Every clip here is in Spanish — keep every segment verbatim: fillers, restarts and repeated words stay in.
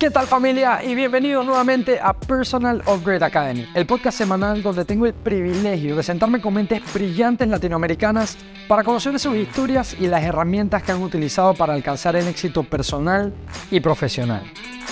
¿Qué tal, familia? Y bienvenidos nuevamente a Personal Upgrade Academy, el podcast semanal donde tengo el privilegio de sentarme con mentes brillantes latinoamericanas para conocer sus historias y las herramientas que han utilizado para alcanzar el éxito personal y profesional.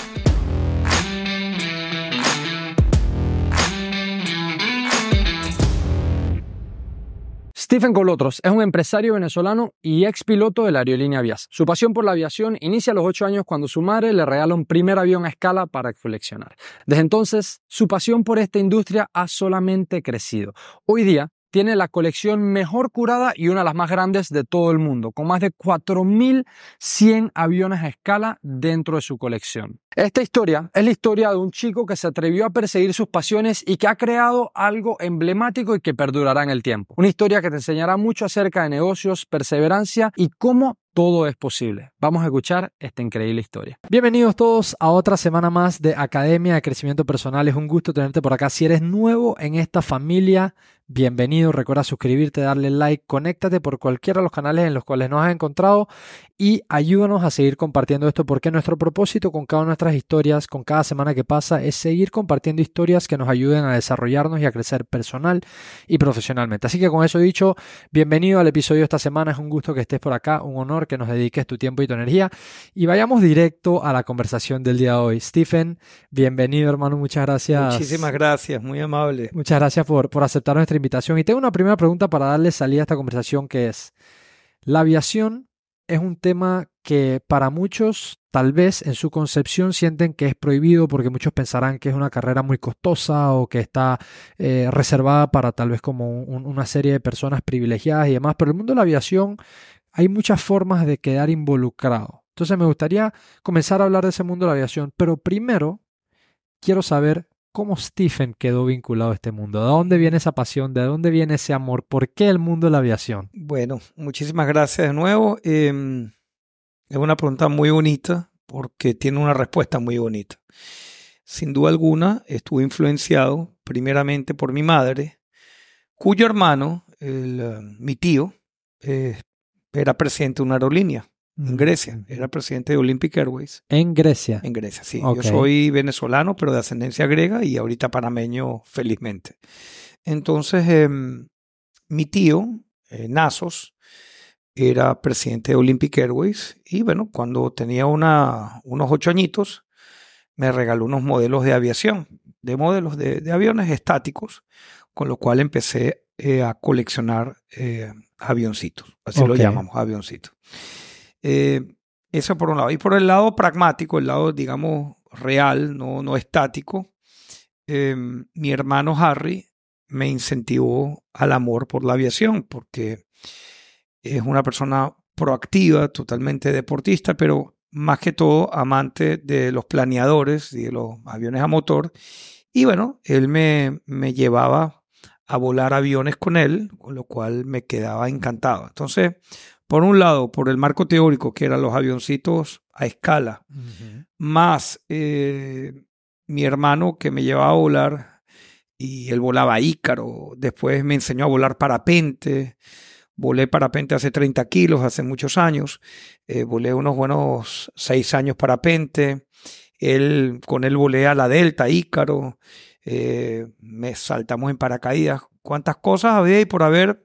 Stephen Colotros es un empresario venezolano y ex piloto de la aerolínea Vias. Su pasión por la aviación inicia a los ocho años cuando su madre le regala un primer avión a escala para coleccionar. Desde entonces, su pasión por esta industria ha solamente crecido. Hoy día, tiene la colección mejor curada y una de las más grandes de todo el mundo, con más de cuatro mil cien aviones a escala dentro de su colección. Esta historia es la historia de un chico que se atrevió a perseguir sus pasiones y que ha creado algo emblemático y que perdurará en el tiempo. Una historia que te enseñará mucho acerca de negocios, perseverancia y cómo todo es posible. Vamos a escuchar esta increíble historia. Bienvenidos todos a otra semana más de Academia de Crecimiento Personal. Es un gusto tenerte por acá. Si eres nuevo en esta familia, bienvenido. Recuerda suscribirte, darle like, conéctate por cualquiera de los canales en los cuales nos has encontrado y ayúdanos a seguir compartiendo esto, porque nuestro propósito con cada una de nuestras historias, con cada semana que pasa, es seguir compartiendo historias que nos ayuden a desarrollarnos y a crecer personal y profesionalmente. Así que con eso dicho, bienvenido al episodio de esta semana. Es un gusto que estés por acá, un honor que nos dediques tu tiempo y tu energía. Y vayamos directo a la conversación del día de hoy. Stephen, bienvenido, hermano. Muchas gracias. Muchísimas gracias, muy amable. Muchas gracias por, por aceptar nuestra invitación. Y tengo una primera pregunta para darle salida a esta conversación, que es: la aviación es un tema que para muchos, tal vez en su concepción, sienten que es prohibido porque muchos pensarán que es una carrera muy costosa o que está eh, reservada para tal vez como un, una serie de personas privilegiadas y demás. Pero en el mundo de la aviación hay muchas formas de quedar involucrado. Entonces me gustaría comenzar a hablar de ese mundo de la aviación, pero primero quiero saber cómo Stephen quedó vinculado a este mundo. ¿De dónde viene esa pasión? ¿De dónde viene ese amor? ¿Por qué el mundo de la aviación? Bueno, muchísimas gracias de nuevo. Eh, es una pregunta muy bonita porque tiene una respuesta muy bonita. Sin duda alguna, estuve influenciado primeramente por mi madre, cuyo hermano, el, uh, mi tío, eh, era presidente de una aerolínea en Grecia. Era presidente de Olympic Airways. ¿En Grecia? En Grecia, sí. Okay. Yo soy venezolano, pero de ascendencia griega y ahorita panameño, felizmente. Entonces, eh, mi tío, eh, Nasos, era presidente de Olympic Airways y, bueno, cuando tenía una, unos ocho añitos, me regaló unos modelos de aviación, de modelos de, de aviones estáticos, con lo cual empecé eh, a coleccionar eh, avioncitos. Así okay. Lo llamamos, avioncitos. Eh, eso por un lado. Y por el lado pragmático, el lado, digamos, real, no, no estático, eh, mi hermano Harry me incentivó al amor por la aviación, porque es una persona proactiva, totalmente deportista, pero más que todo amante de los planeadores y de los aviones a motor. Y bueno, él me, me llevaba a volar aviones con él, con lo cual me quedaba encantado. Entonces, por un lado, por el marco teórico, que eran los avioncitos a escala, uh-huh. más eh, mi hermano que me llevaba a volar, y él volaba Ícaro, después me enseñó a volar parapente, volé parapente hace treinta kilos, hace muchos años, eh, volé unos buenos seis años parapente, él, con él volé a la Delta, Ícaro, eh, me saltamos en paracaídas, cuántas cosas había ahí por haber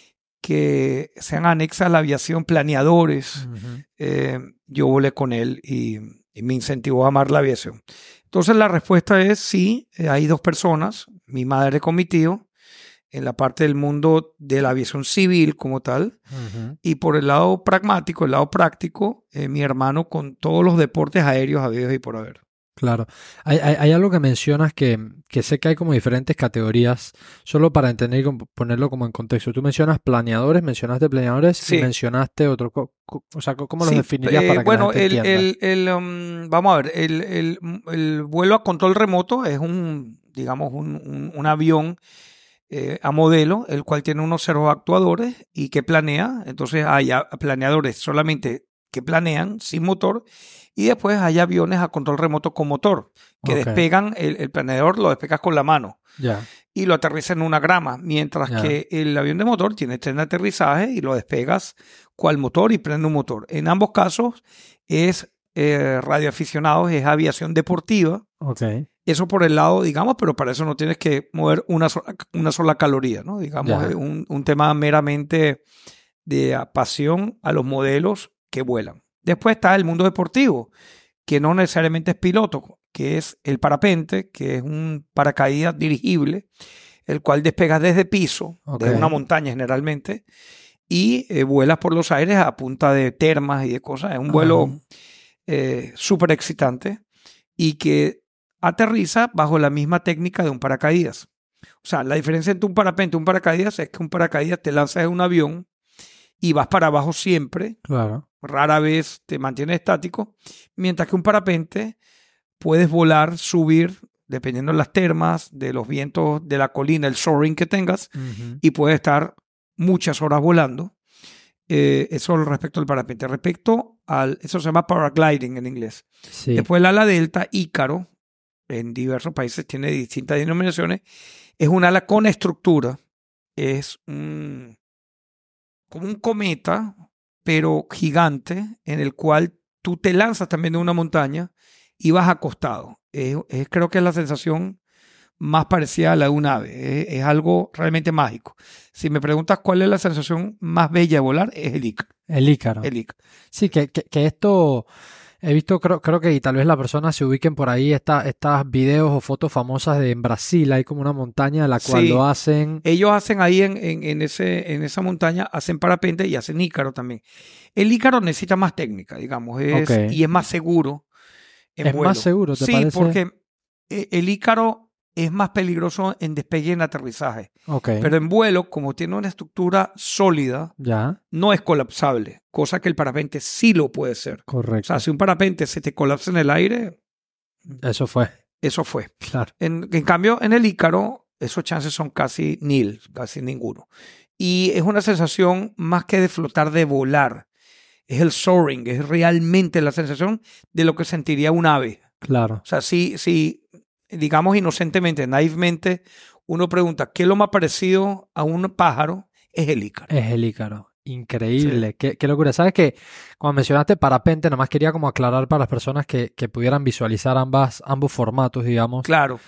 que sean anexas a la aviación, planeadores. Uh-huh. eh, yo volé con él y, y me incentivó a amar la aviación. Entonces la respuesta es sí, eh, hay dos personas, mi madre con mi tío, en la parte del mundo de la aviación civil como tal, uh-huh. y por el lado pragmático, el lado práctico, eh, mi hermano con todos los deportes aéreos habidos y por haber. Claro. Hay, hay, hay algo que mencionas que, que sé que hay como diferentes categorías, solo para entender y ponerlo como en contexto. Tú mencionas planeadores, mencionaste planeadores sí. y mencionaste otro. O sea, ¿cómo los sí, definirías para eh, que bueno, la gente el, entienda? El, el, um, vamos a ver, el, el, el vuelo a control remoto es un, digamos, un, un, un avión eh, a modelo, el cual tiene unos servoactuadores y que planea. Entonces hay planeadores solamente que planean sin motor, y después hay aviones a control remoto con motor, que okay. despegan, el, el planeador lo despegas con la mano yeah. y lo aterriza en una grama, mientras yeah. que el avión de motor tiene tren de aterrizaje y lo despegas cual motor y prende un motor. En ambos casos es eh, radioaficionados es aviación deportiva. Okay. Eso por el lado, digamos, pero para eso no tienes que mover una sola, una sola caloría, ¿no? Digamos, es un, un tema meramente de pasión a los modelos que vuelan. Después está el mundo deportivo, que no necesariamente es piloto, que es el parapente, que es un paracaídas dirigible, el cual despegas desde piso, Okay. de una montaña generalmente, y eh, vuelas por los aires a punta de termas y de cosas. Es un vuelo uh-huh. eh, súper excitante y que aterriza bajo la misma técnica de un paracaídas. O sea, la diferencia entre un parapente y un paracaídas es que un paracaídas te lanzas de un avión y vas para abajo siempre. Claro. Rara vez te mantienes estático, mientras que un parapente puedes volar, subir, dependiendo de las termas, de los vientos de la colina, el soaring que tengas, uh-huh. y puedes estar muchas horas volando. Eh, eso respecto al parapente. Respecto al, eso se llama paragliding en inglés. Sí. Después el ala delta, Ícaro, en diversos países tiene distintas denominaciones, es un ala con estructura, es un, como un cometa, pero gigante, en el cual tú te lanzas también de una montaña y vas acostado. Es, es, creo que es la sensación más parecida a la de un ave. Es, es algo realmente mágico. Si me preguntas cuál es la sensación más bella de volar, es el Ícaro. El Ícaro. El Ícaro. Sí, que, que, que esto... He visto, creo, creo que y tal vez las personas se ubiquen por ahí, estas estas videos o fotos famosas de en Brasil, hay como una montaña en la cual sí, lo hacen. Ellos hacen ahí en, en, en, ese, en esa montaña, hacen parapente y hacen Ícaro también. El Ícaro necesita más técnica, digamos, es, okay. y es más seguro en ¿Es vuelo. más seguro, te sí, parece? Sí, porque el Ícaro es más peligroso en despegue y en aterrizaje. Okay. Pero en vuelo, como tiene una estructura sólida, ya. no es colapsable, cosa que el parapente sí lo puede ser. Correcto. O sea, si un parapente se te colapsa en el aire... Eso fue. Eso fue. Claro. En, en cambio, en el Ícaro, esos chances son casi nil, casi ninguno. Y es una sensación más que de flotar, de volar. Es el soaring, es realmente la sensación de lo que sentiría un ave. Claro. O sea, si... si digamos inocentemente, naivemente, uno pregunta, ¿qué es lo más parecido a un pájaro? Es el Ícaro. Es el Ícaro. Increíble. Sí. Qué, qué locura. ¿Sabes qué? Cuando mencionaste parapente, nada más quería como aclarar para las personas que, que pudieran visualizar ambas, ambos formatos, digamos. Claro.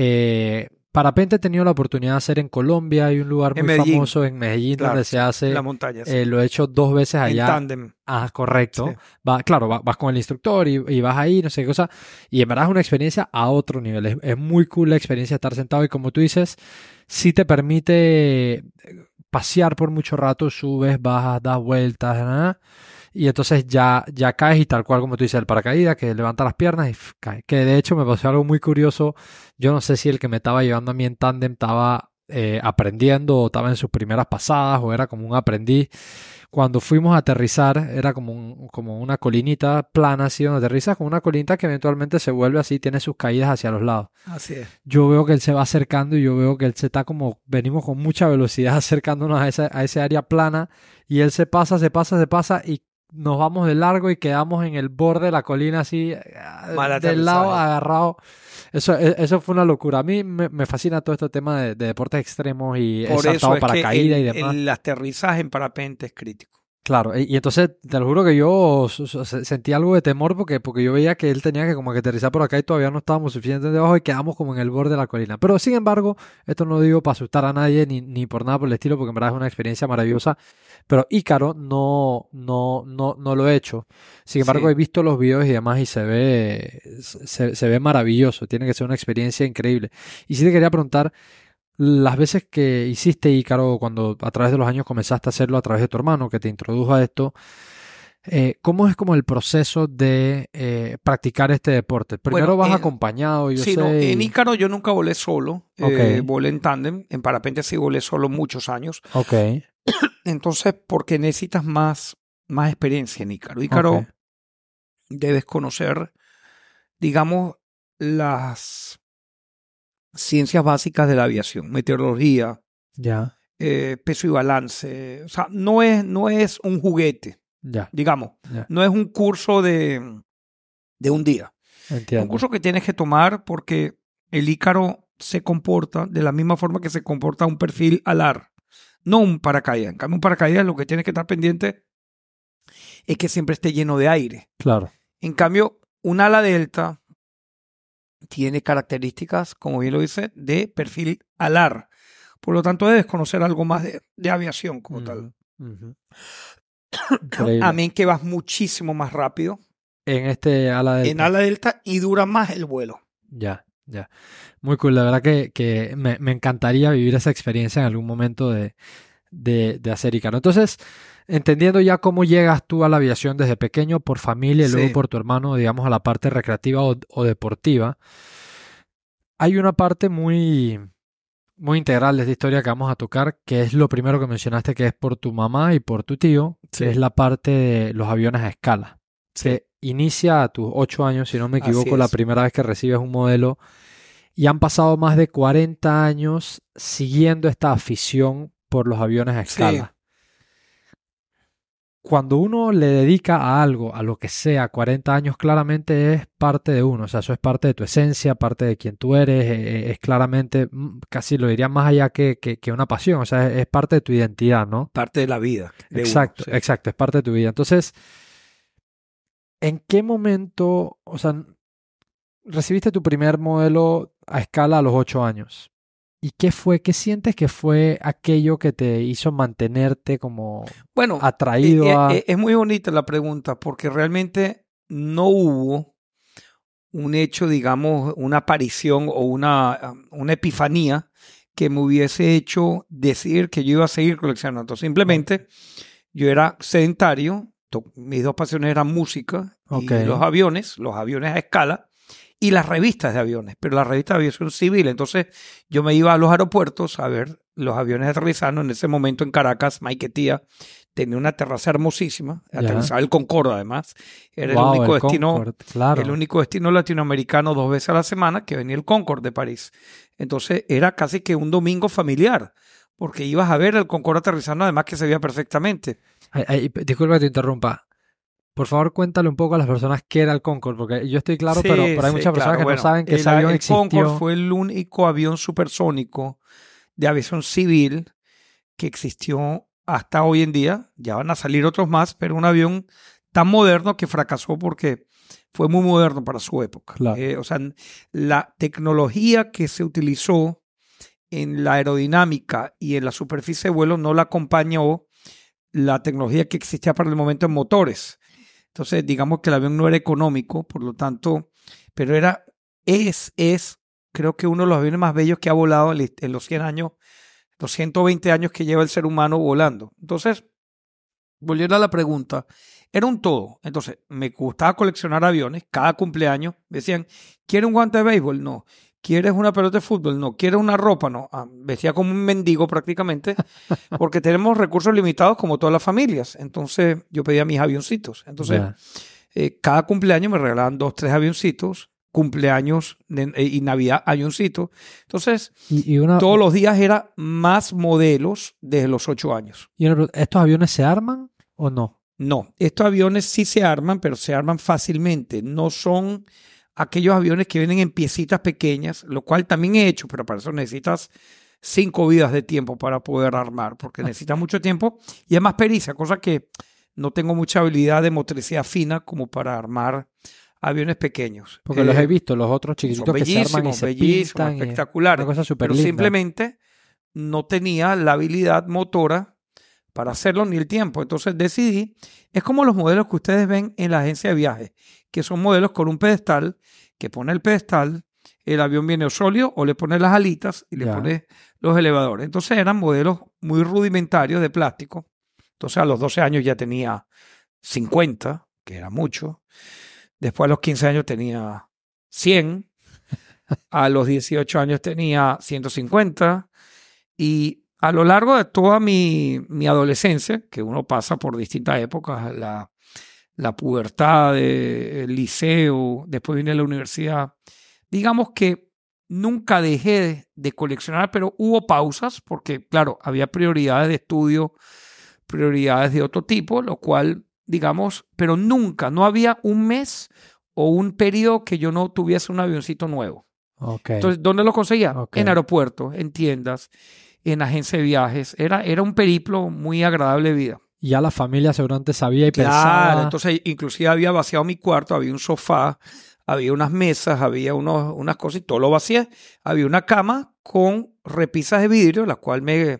Eh, parapente he tenido la oportunidad de hacer en Colombia. Hay un lugar muy Medellín. famoso en Medellín, claro, donde se hace. En la montaña. Sí. Eh, lo he hecho dos veces allá. En tándem. Ah, correcto. Sí. Va, claro, va, vas con el instructor y, y vas ahí, no sé qué cosa. Y en verdad es una experiencia a otro nivel. Es, es muy cool la experiencia de estar sentado y como tú dices, sí te permite pasear por mucho rato, subes, bajas, das vueltas, ¿no? Y entonces ya, ya caes y tal cual como tú dices, el paracaídas que levanta las piernas y pff, cae. Que de hecho me pasó algo muy curioso. Yo no sé si el que me estaba llevando a mí en tándem estaba eh, aprendiendo o estaba en sus primeras pasadas o era como un aprendiz. Cuando fuimos a aterrizar, era como, un, como una colinita plana, así donde aterrizas, con una colinita que eventualmente se vuelve así, tiene sus caídas hacia los lados. Así es. Yo veo que él se va acercando y yo veo que él se está como, venimos con mucha velocidad acercándonos a esa, a ese área plana y él se pasa, se pasa, se pasa y nos vamos de largo y quedamos en el borde de la colina así, Mal del lado agarrado. Eso, eso fue una locura. A mí me, me fascina todo este tema de, de deportes extremos y Por he saltado eso es paracaídas que el, y demás. el aterrizaje en parapente es crítico. Claro, y, y entonces te lo juro que yo sentí algo de temor porque, porque yo veía que él tenía que como que aterrizar por acá y todavía no estábamos suficientemente debajo y quedamos como en el borde de la colina. Pero sin embargo, esto no lo digo para asustar a nadie ni, ni por nada por el estilo, porque en verdad es una experiencia maravillosa. Pero Ícaro no, no, no, no lo he hecho. Sin embargo, sí. He visto los videos y demás y se ve, se, se ve maravilloso. Tiene que ser una experiencia increíble. Y sí te quería preguntar, las veces que hiciste Ícaro, cuando a través de los años comenzaste a hacerlo a través de tu hermano, que te introdujo a esto, eh, ¿cómo es como el proceso de eh, practicar este deporte? Primero bueno, vas eh, acompañado, yo sí, sé. No, y... en Ícaro yo nunca volé solo, okay. eh, volé en tándem, en parapente sí volé solo muchos años. Ok. Entonces, porque necesitas más, más experiencia en Ícaro. Ícaro okay. Debes conocer, digamos, las ciencias básicas de la aviación, meteorología, ya. eh, peso y balance. O sea, no es, no es un juguete, ya. digamos. Ya. No es un curso de, de un día. Entiendo. Es un curso que tienes que tomar porque el Ícaro se comporta de la misma forma que se comporta un perfil alar, no un paracaídas. En cambio, un paracaídas lo que tienes que estar pendiente es que siempre esté lleno de aire. Claro. En cambio, un ala delta tiene características, como bien lo dice, de perfil alar. Por lo tanto, debes conocer algo más de, de aviación como Uh-huh. tal. Uh-huh. Amén que vas muchísimo más rápido. En este ala delta. En ala delta y dura más el vuelo. Ya, ya. Muy cool. La verdad que, que me, me encantaría vivir esa experiencia en algún momento de, de, de hacer Ícaro. Entonces, entendiendo ya cómo llegas tú a la aviación desde pequeño, por familia y luego Sí. por tu hermano, digamos, a la parte recreativa o, o deportiva, hay una parte muy, muy integral de esta historia que vamos a tocar, que es lo primero que mencionaste, que es por tu mamá y por tu tío, que Sí. es la parte de los aviones a escala. Sí. Que inicia a tus ocho años, si no me Así equivoco, la es. primera vez que recibes un modelo. Y han pasado más de cuarenta años siguiendo esta afición por los aviones a escala. Sí. Cuando uno le dedica a algo, a lo que sea, cuarenta años, claramente es parte de uno. O sea, eso es parte de tu esencia, parte de quien tú eres. Eh, es claramente, casi lo diría más allá que, que, que una pasión. O sea, es, es parte de tu identidad, ¿no? Parte de la vida. De exacto, uno, sí. exacto. Es parte de tu vida. Entonces, ¿en qué momento, o sea, recibiste tu primer modelo a escala a los ocho años? ¿Y qué fue, qué sientes que fue aquello que te hizo mantenerte como bueno, atraído eh, a...? Eh, es muy bonita la pregunta porque realmente no hubo un hecho, digamos, una aparición o una, una epifanía que me hubiese hecho decir que yo iba a seguir coleccionando. Simplemente okay. Yo era sedentario, mis dos pasiones eran música okay. y los aviones, los aviones a escala, y las revistas de aviones, pero las revistas de aviación civil. Entonces yo me iba a los aeropuertos a ver los aviones aterrizando. En ese momento en Caracas, Maiquetía tenía una terraza hermosísima, yeah. aterrizaba el Concorde además. Era wow, el único el destino, Concorde, claro. el único destino latinoamericano dos veces a la semana que venía el Concorde de París. Entonces era casi que un domingo familiar, porque ibas a ver el Concorde aterrizando, además que se veía perfectamente. Ay, ay, disculpa que te interrumpa. Por favor, cuéntale un poco a las personas qué era el Concorde, porque yo estoy claro, sí, pero, pero hay muchas sí, personas claro. que bueno, no saben que el, ese avión el existió. El Concorde fue el único avión supersónico de aviación civil que existió hasta hoy en día. Ya van a salir otros más, pero un avión tan moderno que fracasó porque fue muy moderno para su época. Claro. Eh, o sea, la tecnología que se utilizó en la aerodinámica y en la superficie de vuelo no la acompañó la tecnología que existía para el momento en motores. Entonces, digamos que el avión no era económico, por lo tanto, pero era, es, es, creo que uno de los aviones más bellos que ha volado en, en los cien años, los ciento veinte años que lleva el ser humano volando. Entonces, volviendo a la pregunta, era un todo. Entonces, me gustaba coleccionar aviones. Cada cumpleaños me decían, ¿quieres un guante de béisbol? No. ¿Quieres una pelota de fútbol? No. ¿Quieres una ropa? No. Ah, vestía como un mendigo prácticamente, porque tenemos recursos limitados como todas las familias. Entonces yo pedía mis avioncitos. Entonces yeah. eh, cada cumpleaños me regalaban dos, tres avioncitos. Cumpleaños de, eh, y Navidad, avioncitos. Entonces y, y una, todos los días era más modelos desde los ocho años. ¿Y una, estos aviones se arman o no? No. Estos aviones sí se arman, pero se arman fácilmente. No son aquellos aviones que vienen en piecitas pequeñas, lo cual también he hecho, pero para eso necesitas cinco vidas de tiempo para poder armar, porque necesitas mucho tiempo y es más pericia, cosa que no tengo mucha habilidad de motricidad fina como para armar aviones pequeños. Porque eh, los he visto, los otros chiquititos que se arman y se pintan. Espectaculares. Una cosa súper pero linda. Simplemente no tenía la habilidad motora para hacerlo ni el tiempo. Entonces decidí, es como los modelos que ustedes ven en la agencia de viajes, que son modelos con un pedestal, que pone el pedestal, el avión viene sólido o le pone las alitas y le Ya. pone los elevadores. Entonces eran modelos muy rudimentarios de plástico. Entonces a los doce años ya tenía cincuenta, que era mucho. Después a los quince años tenía cien. A los dieciocho años tenía ciento cincuenta. Y a lo largo de toda mi, mi adolescencia, que uno pasa por distintas épocas, la, la pubertad, el liceo, después vine a la universidad, digamos que nunca dejé de, de coleccionar, pero hubo pausas porque, claro, había prioridades de estudio, prioridades de otro tipo, lo cual, digamos, pero nunca, no había un mes o un periodo que yo no tuviese un avioncito nuevo. Okay. Entonces, ¿dónde lo conseguía? Okay. En aeropuertos, en tiendas, en agencia de viajes. Era, era un periplo muy agradable de vida. Ya la familia seguramente sabía y Claro, pensaba. entonces inclusive había vaciado mi cuarto, había un sofá, había unas mesas, había unos, unas cosas y todo lo vacié. Había una cama con repisas de vidrio, la cual me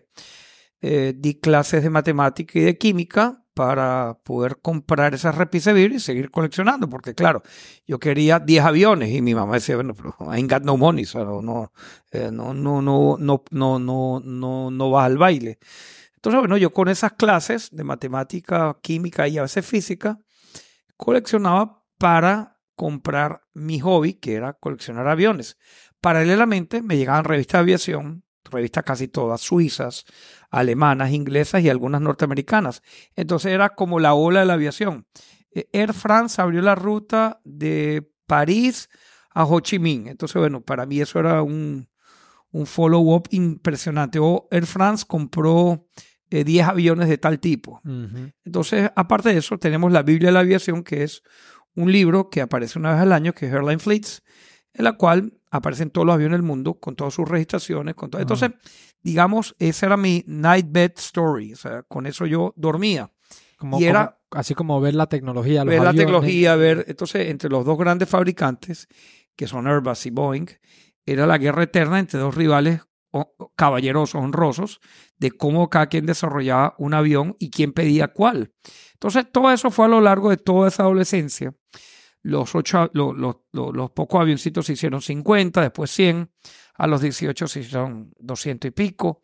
eh, di clases de matemática y de química para poder comprar esas repisas de vidrio y seguir coleccionando, porque claro, yo quería diez aviones y mi mamá decía, bueno, pero I ain't got no money, o sea, no, no, eh, no, no, no, no, no, no, no, no vas al baile. Entonces, bueno, yo con esas clases de matemática, química y a veces física, coleccionaba para comprar mi hobby, que era coleccionar aviones. Paralelamente me llegaban revistas de aviación, revistas casi todas suizas, alemanas, inglesas y algunas norteamericanas. Entonces era como la ola de la aviación. Air France abrió la ruta de París a Ho Chi Minh. Entonces, bueno, para mí eso era un, un follow-up impresionante. O Air France compró eh, diez aviones de tal tipo. Uh-huh. Entonces, aparte de eso, tenemos la Biblia de la Aviación, que es un libro que aparece una vez al año, que es Airline Fleets, en la cual aparecen todos los aviones del mundo, con todas sus registraciones. Con todo. Entonces, uh-huh. digamos, esa era mi night bed story. O sea, con eso yo dormía. Como, y era como, así como ver la tecnología, los ver aviones. la tecnología, ver. Entonces, entre los dos grandes fabricantes, que son Airbus y Boeing, era la guerra eterna entre dos rivales caballerosos, honrosos, de cómo cada quien desarrollaba un avión y quién pedía cuál. Entonces, todo eso fue a lo largo de toda esa adolescencia. Los, ocho, los, los, los, los pocos avioncitos se hicieron cincuenta, después cien, a los dieciocho se hicieron doscientos y pico.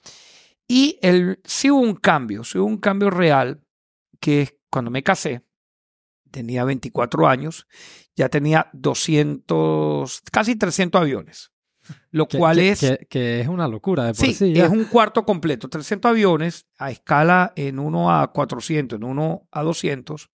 Y el, sí hubo un cambio, sí hubo un cambio real, que es cuando me casé, tenía veinticuatro años, ya tenía doscientos, casi trescientos aviones. Lo que, cual que, es... Que, que es una locura de por sí, sí. es un cuarto completo. trescientos aviones a escala en uno a cuatrocientos, en uno a doscientos.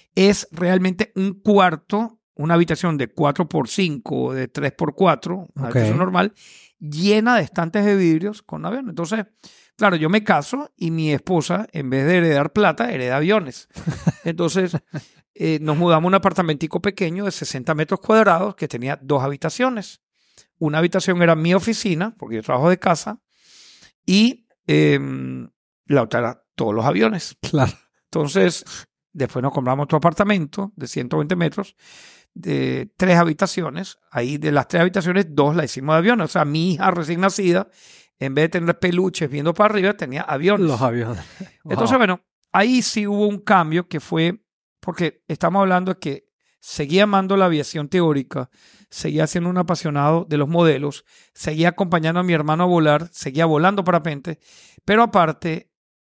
Es realmente un cuarto, una habitación de cuatro por cinco, de tres por cuatro, una Okay. habitación normal, llena de estantes de vidrios con aviones. Entonces, claro, yo me caso y mi esposa, en vez de heredar plata, hereda aviones. Entonces, eh, nos mudamos a un apartamentico pequeño de sesenta metros cuadrados que tenía dos habitaciones. Una habitación era mi oficina, porque yo trabajo de casa, y eh, la otra era todos los aviones. Claro. Entonces, después nos compramos otro apartamento de ciento veinte metros, de tres habitaciones. Ahí de las tres habitaciones, dos la hicimos de aviones. O sea, mi hija recién nacida, en vez de tener peluches viendo para arriba, tenía aviones. Los aviones. Wow. Entonces, bueno, ahí sí hubo un cambio que fue, porque estamos hablando de que seguía amando la aviación teórica, seguía siendo un apasionado de los modelos, seguía acompañando a mi hermano a volar, seguía volando parapente, pero aparte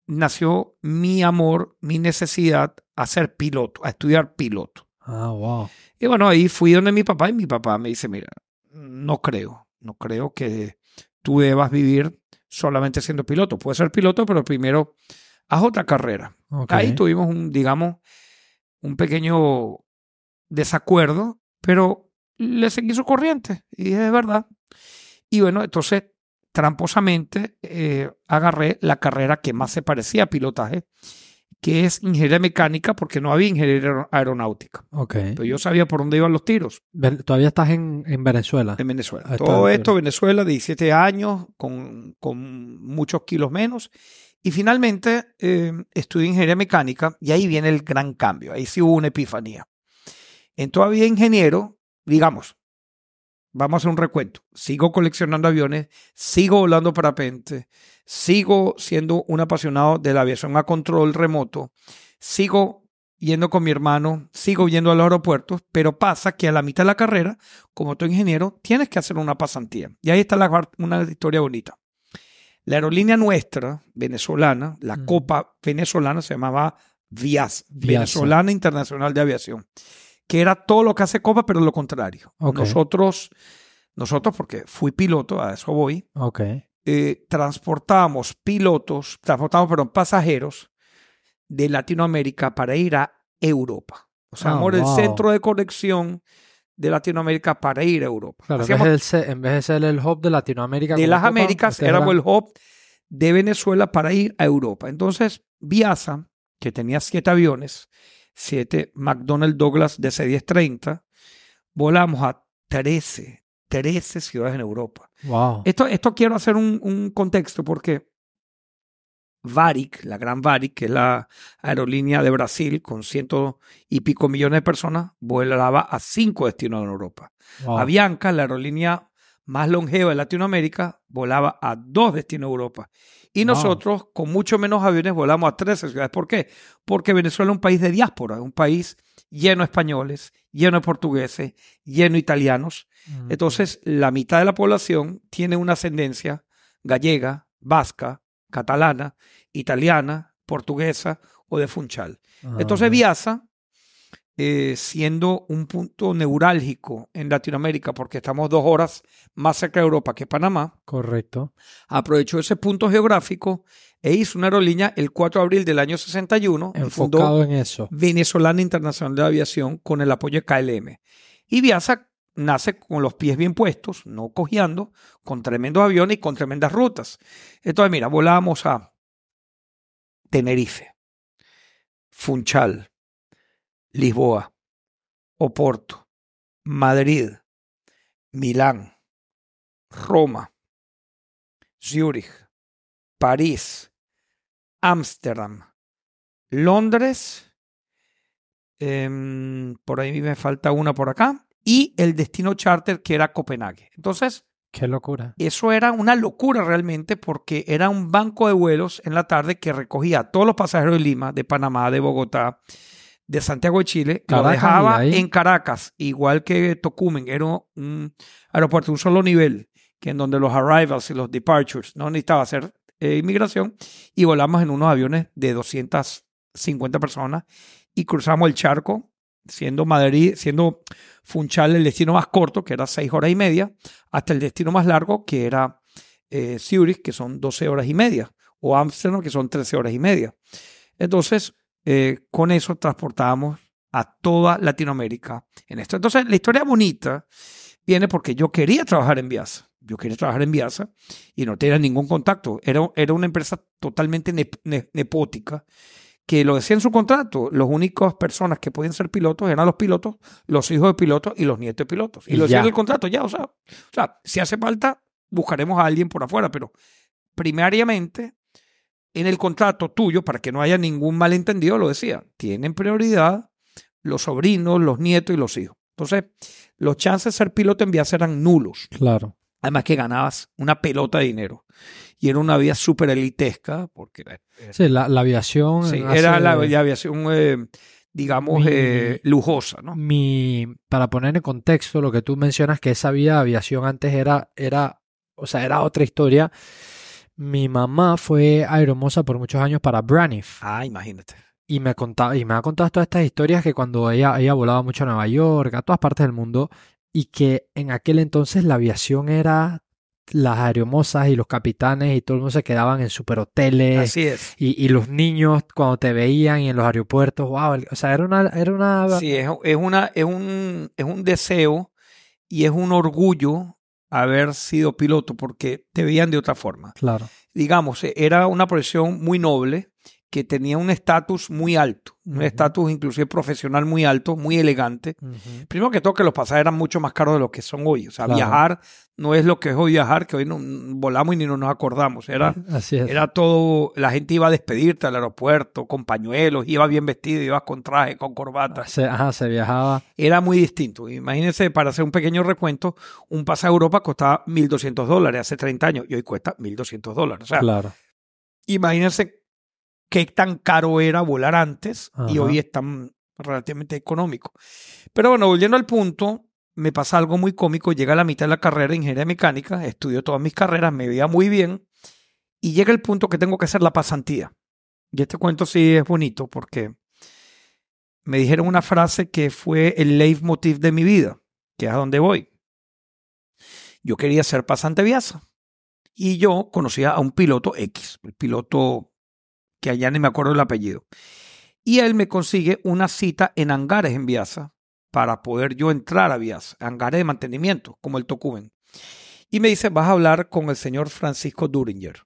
nació mi amor, mi necesidad a ser piloto, a estudiar piloto. Ah, wow. Y bueno, ahí fui donde mi papá y mi papá me dice, mira, no creo, no creo que tú debas vivir solamente siendo piloto. Puedes ser piloto, pero primero haz otra carrera. Okay. Ahí tuvimos un, digamos, un pequeño desacuerdo, pero le seguí su corriente y es verdad. Y bueno, entonces tramposamente eh, agarré la carrera que más se parecía a pilotaje, que es ingeniería mecánica, porque no había ingeniería aeronáutica. Okay. Pero yo sabía por dónde iban los tiros. ¿Todavía estás en, en Venezuela? En Venezuela. Todo esto, Venezuela, diecisiete años, con, con muchos kilos menos. Y finalmente eh, estudié ingeniería mecánica y ahí viene el gran cambio. Ahí sí hubo una epifanía. En todavía ingeniero, digamos, vamos a hacer un recuento. Sigo coleccionando aviones, sigo volando parapente, sigo siendo un apasionado de la aviación a control remoto, sigo yendo con mi hermano, sigo yendo a los aeropuertos, pero pasa que a la mitad de la carrera, como todo ingeniero, tienes que hacer una pasantía. Y ahí está la, una historia bonita. La aerolínea nuestra, venezolana, la mm. Copa venezolana, se llamaba Viasa, Venezolana Internacional de Aviación, que era todo lo que hace Copa, pero lo contrario. Okay. Nosotros, nosotros, porque fui piloto, a eso voy, okay. eh, transportábamos pilotos, transportábamos, perdón, pasajeros de Latinoamérica para ir a Europa. O sea, oh, wow. el centro de conexión de Latinoamérica para ir a Europa. Claro, Hacíamos, en, vez de ser, en vez de ser el hub de Latinoamérica. De las Copa, Américas, éramos eran... el hub de Venezuela para ir a Europa. Entonces, Viasa, que tenía siete aviones, siete McDonnell Douglas D C diez treinta, volamos a trece, trece ciudades en Europa. Wow. Esto, esto quiero hacer un, un contexto porque Varig, la gran Varig, que es la aerolínea de Brasil con ciento y pico millones de personas, volaba a cinco destinos en Europa. Wow. Avianca, la aerolínea más longeva de Latinoamérica, volaba a dos destinos en Europa. Y Wow. nosotros, con mucho menos aviones, volamos a trece ciudades. ¿Por qué? Porque Venezuela es un país de diáspora, un país lleno de españoles, lleno de portugueses, lleno de italianos. Mm. Entonces, la mitad de la población tiene una ascendencia gallega, vasca, catalana, italiana, portuguesa o de Funchal. Entonces, Ajá. Viasa, eh, siendo un punto neurálgico en Latinoamérica, porque estamos dos horas más cerca de Europa que Panamá, Correcto. aprovechó ese punto geográfico e hizo una aerolínea el cuatro de abril del año sesenta y uno, y fundó Enfocado en eso. Venezolana Internacional de Aviación con el apoyo de K L M. Y Viasa nace con los pies bien puestos, no cojeando, con tremendos aviones y con tremendas rutas. Entonces, mira, volábamos a Tenerife, Funchal, Lisboa, Oporto, Madrid, Milán, Roma, Zúrich, París, Ámsterdam, Londres, eh, por ahí me falta una por acá, y el destino charter que era Copenhague. Entonces, Qué locura. eso era una locura realmente porque era un banco de vuelos en la tarde que recogía a todos los pasajeros de Lima, de Panamá, de Bogotá, de Santiago de Chile, lo Caracas, dejaba y ahí- en Caracas, igual que Tocumen, era un aeropuerto de un solo nivel, que en donde los arrivals y los departures no necesitaba hacer eh, inmigración, y volamos en unos aviones de doscientas cincuenta personas y cruzamos el charco, siendo Madrid, siendo Funchal el destino más corto, que era seis horas y media, hasta el destino más largo, que era eh, Zúrich, que son doce horas y media, o Ámsterdam, que son trece horas y media. Entonces, eh, con eso transportábamos a toda Latinoamérica en esto. Entonces, la historia bonita viene porque yo quería trabajar en Viasa. Yo quería trabajar en Viasa y no tenía ningún contacto. Era, era una empresa totalmente ne, ne, nepótica, que lo decía en su contrato, las únicas personas que podían ser pilotos eran los pilotos, los hijos de pilotos y los nietos de pilotos. Y, Y lo decía ya. en el contrato, ya, o sea, o sea, si hace falta, buscaremos a alguien por afuera, pero primariamente en el contrato tuyo, para que no haya ningún malentendido, lo decía, tienen prioridad los sobrinos, los nietos y los hijos. Entonces, los chances de ser piloto en Viasa eran nulos. Claro. Además que ganabas una pelota de dinero. Y era una vida súper elitesca, porque era, Sí, la, la aviación. sí, hace- era la, la aviación, eh, digamos, Mi- eh, lujosa, ¿no? Mi, para poner en contexto lo que tú mencionas, que esa vida de aviación antes era, era, o sea, era otra historia. Mi mamá fue aeromoza por muchos años para Braniff Ah, imagínate. y me contaba, y me ha contado todas estas historias que cuando ella, ella volaba mucho a Nueva York, a todas partes del mundo, y que en aquel entonces la aviación era las aeromozas y los capitanes y todo el mundo se quedaban en superhoteles. Así es. Y, y los niños cuando te veían y en los aeropuertos, wow, el- o sea, era una, era una, Sí, es, es, una, es, un, es un deseo y es un orgullo haber sido piloto porque te veían de otra forma. claro, Digamos, eh, era una profesión muy noble que tenía un estatus muy alto, un Ujú. estatus inclusive profesional muy alto, muy elegante. Ujú. Primero que todo que los pasajes eran mucho más caros de lo que son hoy. O sea, Claro. viajar no es lo que es hoy viajar, que hoy no, volamos y ni nos acordamos. Era, Así es. era todo, la gente iba a despedirte al aeropuerto con pañuelos, ibas bien vestido, ibas con traje, con corbata. Se, ajá, se viajaba. Era muy distinto. Imagínense, para hacer un pequeño recuento, un pasaje a Europa costaba mil doscientos dólares hace treinta años y hoy cuesta mil doscientos dólares. O sea, Claro. imagínense qué tan caro era volar antes y Ajá. hoy es tan relativamente económico. Pero bueno, volviendo al punto, me pasa algo muy cómico. Llega a la mitad de la carrera de ingeniería mecánica, estudio todas mis carreras, me veía muy bien y llega el punto que tengo que hacer la pasantía. Y este cuento sí es bonito porque me dijeron una frase que fue el leitmotiv de mi vida, que es a donde voy. Yo quería ser pasante Viasa y yo conocía a un piloto X, el piloto que allá ni me acuerdo el apellido. Y él me consigue una cita en hangares en Viasa para poder yo entrar a Viasa, hangares de mantenimiento, como el Tocumen. Y me dice, vas a hablar con el señor Francisco Duringer.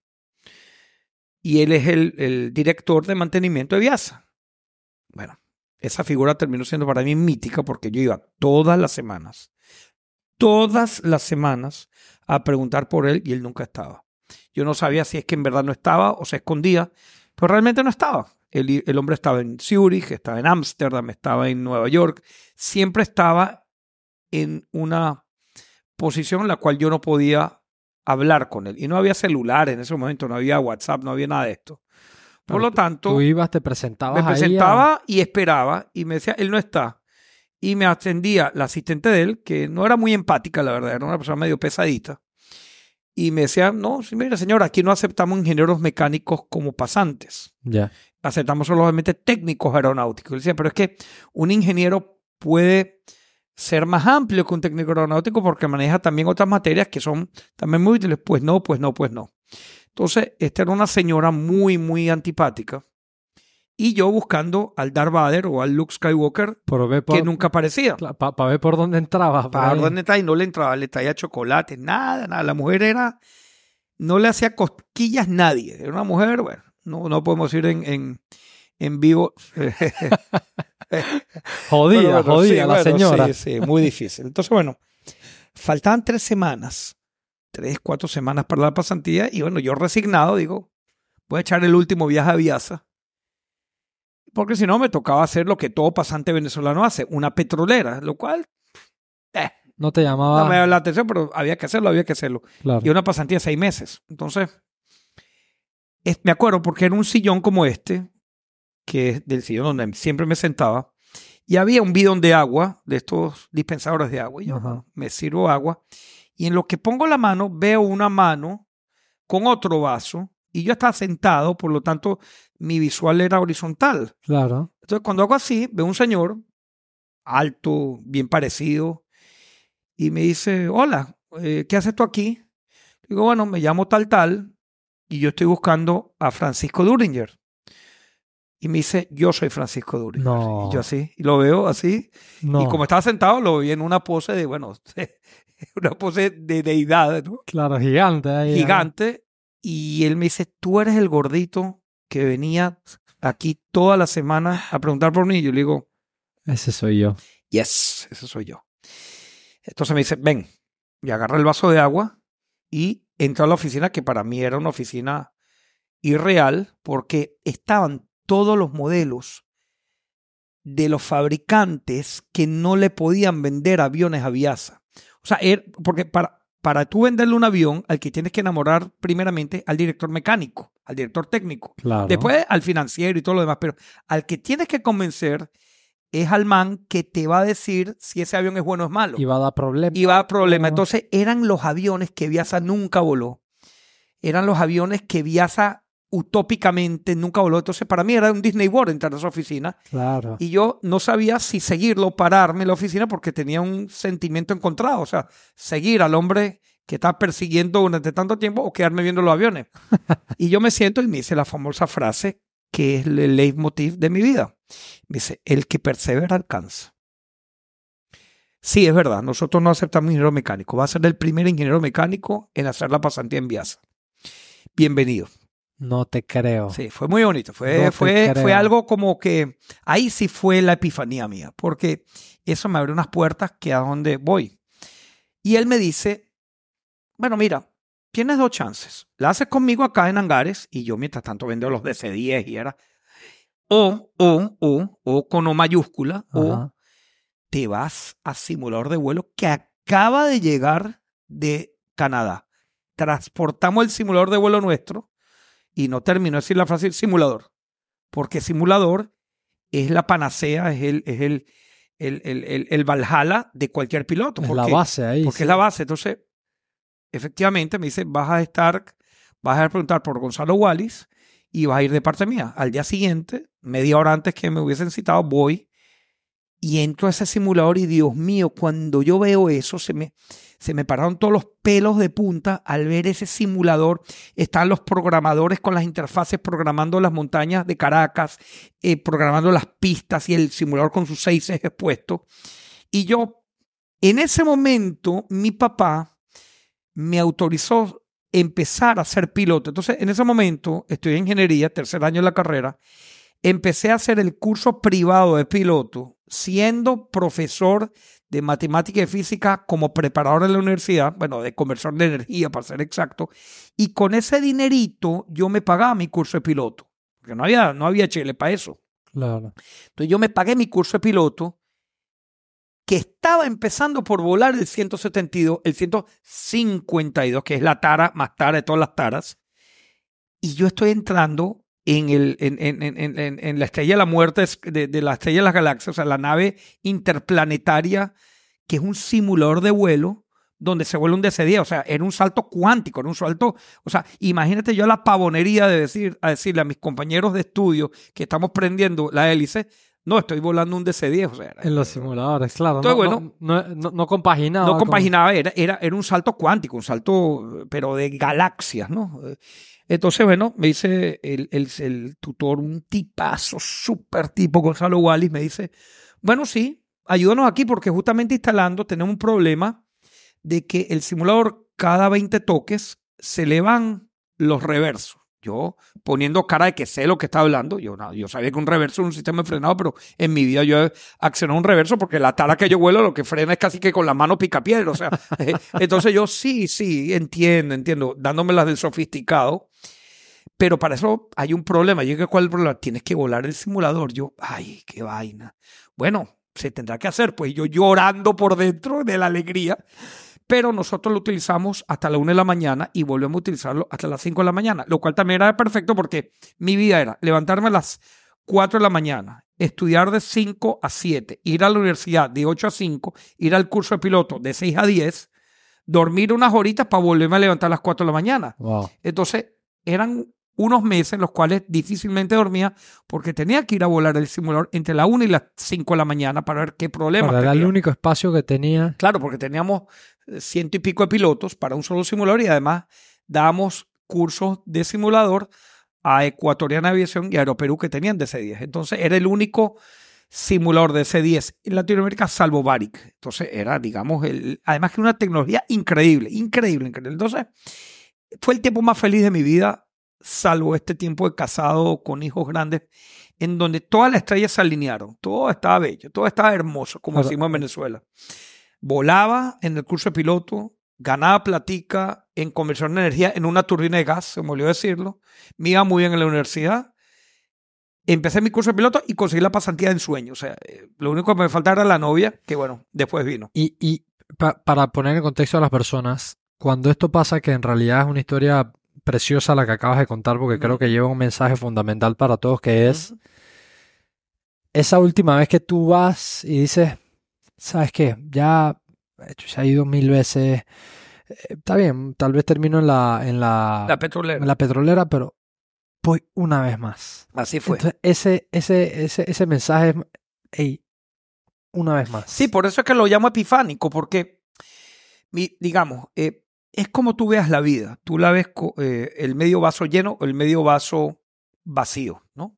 Y él es el, el director de mantenimiento de Viasa. Bueno, esa figura terminó siendo para mí mítica porque yo iba todas las semanas, todas las semanas a preguntar por él y él nunca estaba. Yo no sabía si es que en verdad no estaba o se escondía, pero realmente no estaba. El, el hombre estaba en Zúrich, estaba en Ámsterdam, estaba en Nueva York. Siempre estaba en una posición en la cual yo no podía hablar con él. Y no había celular en ese momento, no había WhatsApp, no había nada de esto. Por Pero lo tanto, tú ibas, te presentabas me ahí presentaba a... y esperaba y me decía, él no está. Y me atendía la asistente de él, que no era muy empática, la verdad, era una persona medio pesadita. Y me decía, no, sí, mira, señora, aquí no aceptamos ingenieros mecánicos como pasantes. Ya. Aceptamos solamente técnicos aeronáuticos. Y decía, pero es que un ingeniero puede ser más amplio que un técnico aeronáutico porque maneja también otras materias que son también muy útiles. Pues no, pues no, pues no. Entonces, esta era una señora muy, muy antipática. Y yo buscando al Darth Vader o al Luke Skywalker, Por ver por, que nunca aparecía. Para pa ver por dónde entrabas. Para ver dónde está y no le entraba, le traía chocolate, nada, nada. La mujer era, no le hacía cosquillas nadie. Era una mujer, bueno, no, no podemos ir en, en, en vivo. Jodida, bueno, bueno, jodida sí, la bueno, señora. Sí, sí, muy difícil. Entonces, bueno, faltaban tres semanas, tres, cuatro semanas para la pasantía y bueno, yo resignado digo, voy a echar el último viaje a Viasa. Porque si no me tocaba hacer lo que todo pasante venezolano hace, una petrolera, lo cual eh, no te llamaba. no me daba la atención, pero había que hacerlo, había que hacerlo. Claro. Y una pasantía de seis meses. Entonces, es, me acuerdo porque era un sillón como este, que es del sillón donde siempre me sentaba, y había un bidón de agua, de estos dispensadores de agua, y yo Ajá. me sirvo agua, y en lo que pongo la mano, veo una mano con otro vaso, y yo estaba sentado, por lo tanto, mi visual era horizontal. Claro. Entonces, cuando hago así, veo un señor alto, bien parecido, y me dice, hola, eh, ¿qué haces tú aquí? Digo, bueno, me llamo tal tal, y yo estoy buscando a Francisco Duringer. Y me dice, yo soy Francisco Duringer. No. Y yo así, y lo veo así, No. y como estaba sentado, lo vi en una pose de, bueno, una pose de deidad, ¿no? Claro, gigante. Ahí, Gigante. Y él me dice, tú eres el gordito que venía aquí toda la semana a preguntar por mí. Y yo le digo, ese soy yo. yes, ese soy yo. Entonces me dice, ven, y agarra el vaso de agua y entró a la oficina, que para mí era una oficina irreal, porque estaban todos los modelos de los fabricantes que no le podían vender aviones a Viasa. O sea, er, porque para... Para tú venderle un avión, al que tienes que enamorar primeramente al director mecánico, al director técnico. Claro. Después al financiero y todo lo demás. Pero al que tienes que convencer es al man que te va a decir si ese avión es bueno o es malo. Y va a dar problemas. Y va a dar problemas. Entonces eran los aviones que Viasa nunca voló. Eran los aviones que Viasa utópicamente nunca voló. Entonces para mí era un Disney World entrar a esa oficina. Claro. Y yo no sabía si seguirlo o pararme en la oficina porque tenía un sentimiento encontrado. O sea, seguir al hombre que está persiguiendo durante tanto tiempo o quedarme viendo los aviones. Y yo me siento y me dice la famosa frase que es el leitmotiv de mi vida. Me dice, el que persevera alcanza. Sí, es verdad, nosotros no aceptamos ingeniero mecánico. Va a ser el primer ingeniero mecánico en hacer la pasantía en Viasa. Bienvenido. No te creo. Sí, fue muy bonito. Fue, No fue, fue algo como que ahí sí fue la epifanía mía, porque eso me abrió unas puertas que a dónde voy. Y él me dice, bueno, mira, tienes dos chances. La haces conmigo acá en Hangares y yo mientras tanto vendo los D C diez y era o, o, o, o con O mayúscula, Ajá. o te vas a simulador de vuelo que acaba de llegar de Canadá. Transportamos el simulador de vuelo nuestro. Y no terminó de decir la frase simulador, porque simulador es la panacea, es el, es el, el, el, el, el Valhalla de cualquier piloto. Es porque, la base ahí. Porque sí. es la base. Entonces, efectivamente, me dice, vas a estar, vas a preguntar por Gonzalo Wallis y vas a ir de parte mía. Al día siguiente, media hora antes que me hubiesen citado, voy y entro a ese simulador y Dios mío, cuando yo veo eso, se me... Se me pararon todos los pelos de punta al ver ese simulador. Están los programadores con las interfaces programando las montañas de Caracas, eh, programando las pistas y el simulador con sus seis ejes puestos. Y yo, en ese momento, mi papá me autorizó empezar a ser piloto. Entonces, en ese momento, estudié ingeniería, tercer año de la carrera, empecé a hacer el curso privado de piloto, siendo profesor de matemática y física como preparador en la universidad, bueno, de conversión de energía para ser exacto, y con ese dinerito yo me pagaba mi curso de piloto, porque no había, no había chile para eso. Claro. Entonces yo me pagué mi curso de piloto, que estaba empezando por volar el ciento setenta y dos, el ciento cincuenta y dos, que es la tara más tara de todas las taras, y yo estoy entrando en, el, en, en, en, en, en la estrella de la muerte de, de la estrella de las galaxias, o sea, la nave interplanetaria, que es un simulador de vuelo donde se vuela un D C diez, o sea, era un salto cuántico, era un salto, o sea, imagínate yo la pavonería de decir, a decirle a mis compañeros de estudio que estamos prendiendo la hélice, no, estoy volando un D C diez, o sea. Era, en los simuladores, claro. Entonces, no, bueno, no, no, no, no compaginaba. No compaginaba, con... era, era, era un salto cuántico, un salto, pero de galaxias, ¿no? Entonces, bueno, me dice el, el, el tutor, un tipazo, súper tipo, Gonzalo Wallis, me dice, bueno, sí, ayúdanos aquí porque justamente instalando tenemos un problema de que el simulador cada veinte toques se le van los reversos. Yo poniendo cara de que sé lo que está hablando, yo, no, yo sabía que un reverso es un sistema de frenado, pero en mi vida yo he accionado un reverso porque la tara que yo vuelo lo que frena es casi que con la mano picapiedra. O sea, eh, entonces yo sí, sí, entiendo, entiendo, dándome las del sofisticado, pero para eso hay un problema. Yo, ¿cuál es el problema? Tienes que volar el simulador. Yo, ay, qué vaina. Bueno, se tendrá que hacer, pues yo llorando por dentro de la alegría. Pero nosotros lo utilizamos hasta la una de la mañana y volvemos a utilizarlo hasta las cinco de la mañana, lo cual también era perfecto porque mi vida era levantarme a las cuatro de la mañana, estudiar de cinco a siete, ir a la universidad de ocho a cinco, ir al curso de piloto de seis a diez, dormir unas horitas para volverme a levantar a las cuatro de la mañana. Wow. Entonces, eran unos meses en los cuales difícilmente dormía porque tenía que ir a volar el simulador entre la una y las cinco de la mañana para ver qué problemas Pero era tenía. el único espacio que tenía. Claro, porque teníamos ciento y pico de pilotos para un solo simulador y además dábamos cursos de simulador a Ecuatoriana Aviación y Aeroperú que tenían D C diez. Entonces era el único simulador de D C diez en Latinoamérica salvo Varic. Entonces era, digamos, el, además que una tecnología increíble, increíble, increíble. Entonces fue el tiempo más feliz de mi vida, salvo este tiempo de casado con hijos grandes, en donde todas las estrellas se alinearon. Todo estaba bello, todo estaba hermoso, como claro, decimos en Venezuela. Volaba en el curso de piloto, ganaba platica en conversión de energía en una turbina de gas, se me olvidó decirlo. Me iba muy bien en la universidad. Empecé mi curso de piloto y conseguí la pasantía de ensueño. O sea, lo único que me faltaba era la novia, que bueno, después vino. Y, y pa para poner en contexto a las personas, cuando esto pasa, que en realidad es una historia preciosa la que acabas de contar, porque uh-huh. creo que lleva un mensaje fundamental para todos, que es uh-huh. esa última vez que tú vas y dices, ¿sabes qué? Ya se ha ido mil veces. Eh, está bien, tal vez termino en la, en la, la petrolera. En la petrolera, pero voy una vez más. Así fue. Entonces, ese, ese, ese, ese mensaje es, hey, una vez más. Sí, por eso es que lo llamo epifánico, porque, digamos, eh, es como tú veas la vida. Tú la ves eh, el medio vaso lleno o el medio vaso vacío, ¿no?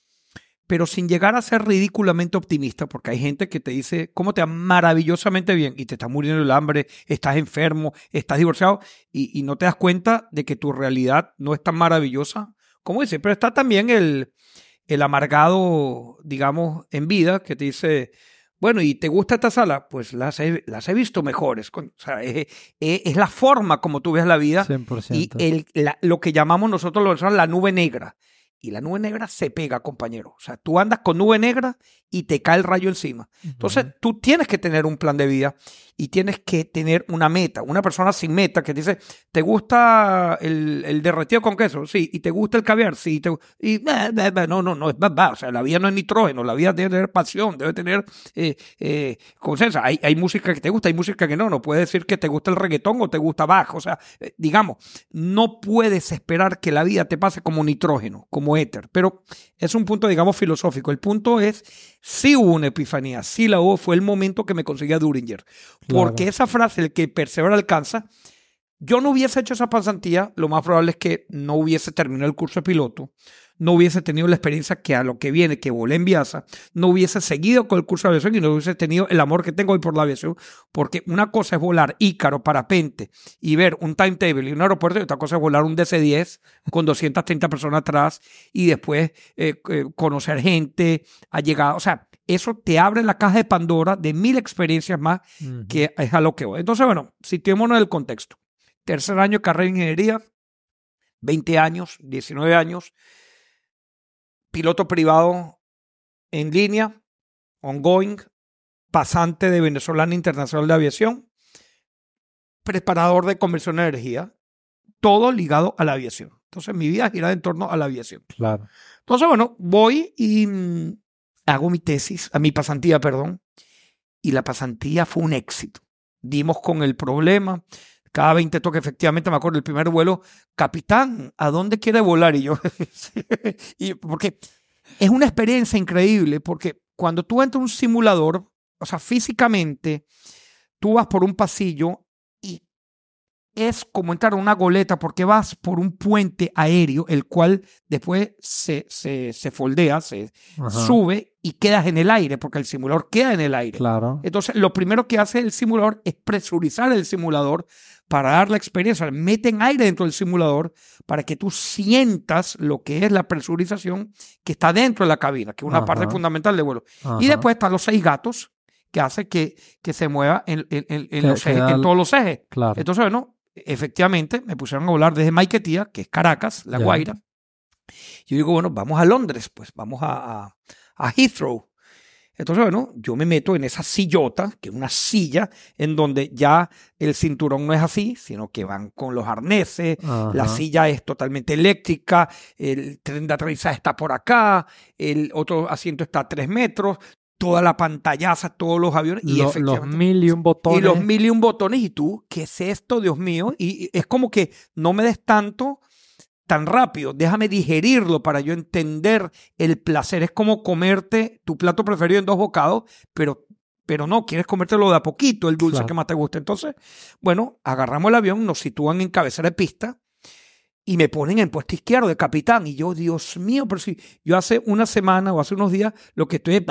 Pero sin llegar a ser ridículamente optimista, porque hay gente que te dice cómo te va maravillosamente bien y te estás muriendo del hambre, estás enfermo, estás divorciado y, y no te das cuenta de que tu realidad no es tan maravillosa como dice. Pero está también el, el amargado, digamos, en vida que te dice, bueno, ¿y te gusta esta sala? Pues las he, las he visto mejores. O sea, es, es, es la forma como tú ves la vida cien por ciento. Y el, la, lo que llamamos nosotros los venezolanos la nube negra. Y la nube negra se pega, compañero. O sea, tú andas con nube negra y te cae el rayo encima. Entonces, uh-huh. tú tienes que tener un plan de vida y tienes que tener una meta. Una persona sin meta que dice, ¿te gusta el, el derretido con queso? Sí. ¿Y te gusta el caviar? Sí. Te, y, bah, bah, bah, no, no, no es verdad. O sea, la vida no es nitrógeno. La vida debe tener pasión, debe tener eh, eh, consenso. Hay, hay música que te gusta, hay música que no. No puedes decir que te gusta el reggaetón o te gusta bajo. O sea, eh, digamos, no puedes esperar que la vida te pase como nitrógeno, como éter, pero es un punto, digamos, filosófico. El punto es, sí hubo una epifanía, sí la hubo, fue el momento que me conseguía Düringer, porque claro. Esa frase, el que persevera alcanza, yo no hubiese hecho esa pasantía, lo más probable es que no hubiese terminado el curso de piloto, no hubiese tenido la experiencia que a lo que viene, que volé en Viasa, no hubiese seguido con el curso de aviación y no hubiese tenido el amor que tengo hoy por la aviación, porque una cosa es volar Ícaro, parapente y ver un timetable y un aeropuerto, y otra cosa es volar un D C diez con doscientas treinta personas atrás y después eh, eh, conocer gente, ha llegado, o sea, eso te abre la caja de Pandora de mil experiencias más, uh-huh. que es a lo que voy. Entonces, bueno, situémonos en el contexto. Tercer año de carrera de ingeniería, veinte años, diecinueve años, piloto privado en línea, ongoing, pasante de Venezolana Internacional de Aviación, preparador de conversión de energía, todo ligado a la aviación. Entonces, mi vida gira en torno a la aviación. Claro. Entonces, bueno, voy y mmm, hago mi tesis, a mi pasantía, perdón, y la pasantía fue un éxito. Dimos con el problema. Cada veinte toques, efectivamente, me acuerdo el primer vuelo, capitán, ¿a dónde quiere volar? Y yo, y porque es una experiencia increíble, porque cuando tú entras a un simulador, o sea, físicamente, tú vas por un pasillo y es como entrar a una goleta porque vas por un puente aéreo, el cual después se, se, se foldea, se Ajá. sube y quedas en el aire, porque el simulador queda en el aire. Claro. Entonces, lo primero que hace el simulador es presurizar el simulador para dar la experiencia. Meten aire dentro del simulador para que tú sientas lo que es la presurización que está dentro de la cabina, que es una Ajá. parte fundamental del vuelo. Ajá. Y después están los seis gatos, que hace que, que se mueva en, en, en, en, los ejes, en todos los ejes. Claro. Entonces, bueno, efectivamente me pusieron a volar desde Maiquetía, que es Caracas, La Guaira. Yo digo, bueno, vamos a Londres, pues vamos a, a, a Heathrow. Entonces, bueno, yo me meto en esa sillota, que es una silla en donde ya el cinturón no es así, sino que van con los arneses, Ajá. la silla es totalmente eléctrica, el tren de aterrizaje está por acá, el otro asiento está a tres metros, toda la pantallaza, todos los aviones. Y Lo, los mil y un botones. Y los mil y un botones. Y tú, ¿qué es esto, Dios mío? Y es como que no me des tanto tan rápido. Déjame digerirlo para yo entender el placer. Es como comerte tu plato preferido en dos bocados, pero, pero no, quieres comértelo de a poquito, el dulce claro. que más te gusta. Entonces, bueno, agarramos el avión, nos sitúan en cabecera de pista y me ponen en puesto izquierdo de capitán. Y yo, Dios mío, pero si yo hace una semana o hace unos días lo que estoy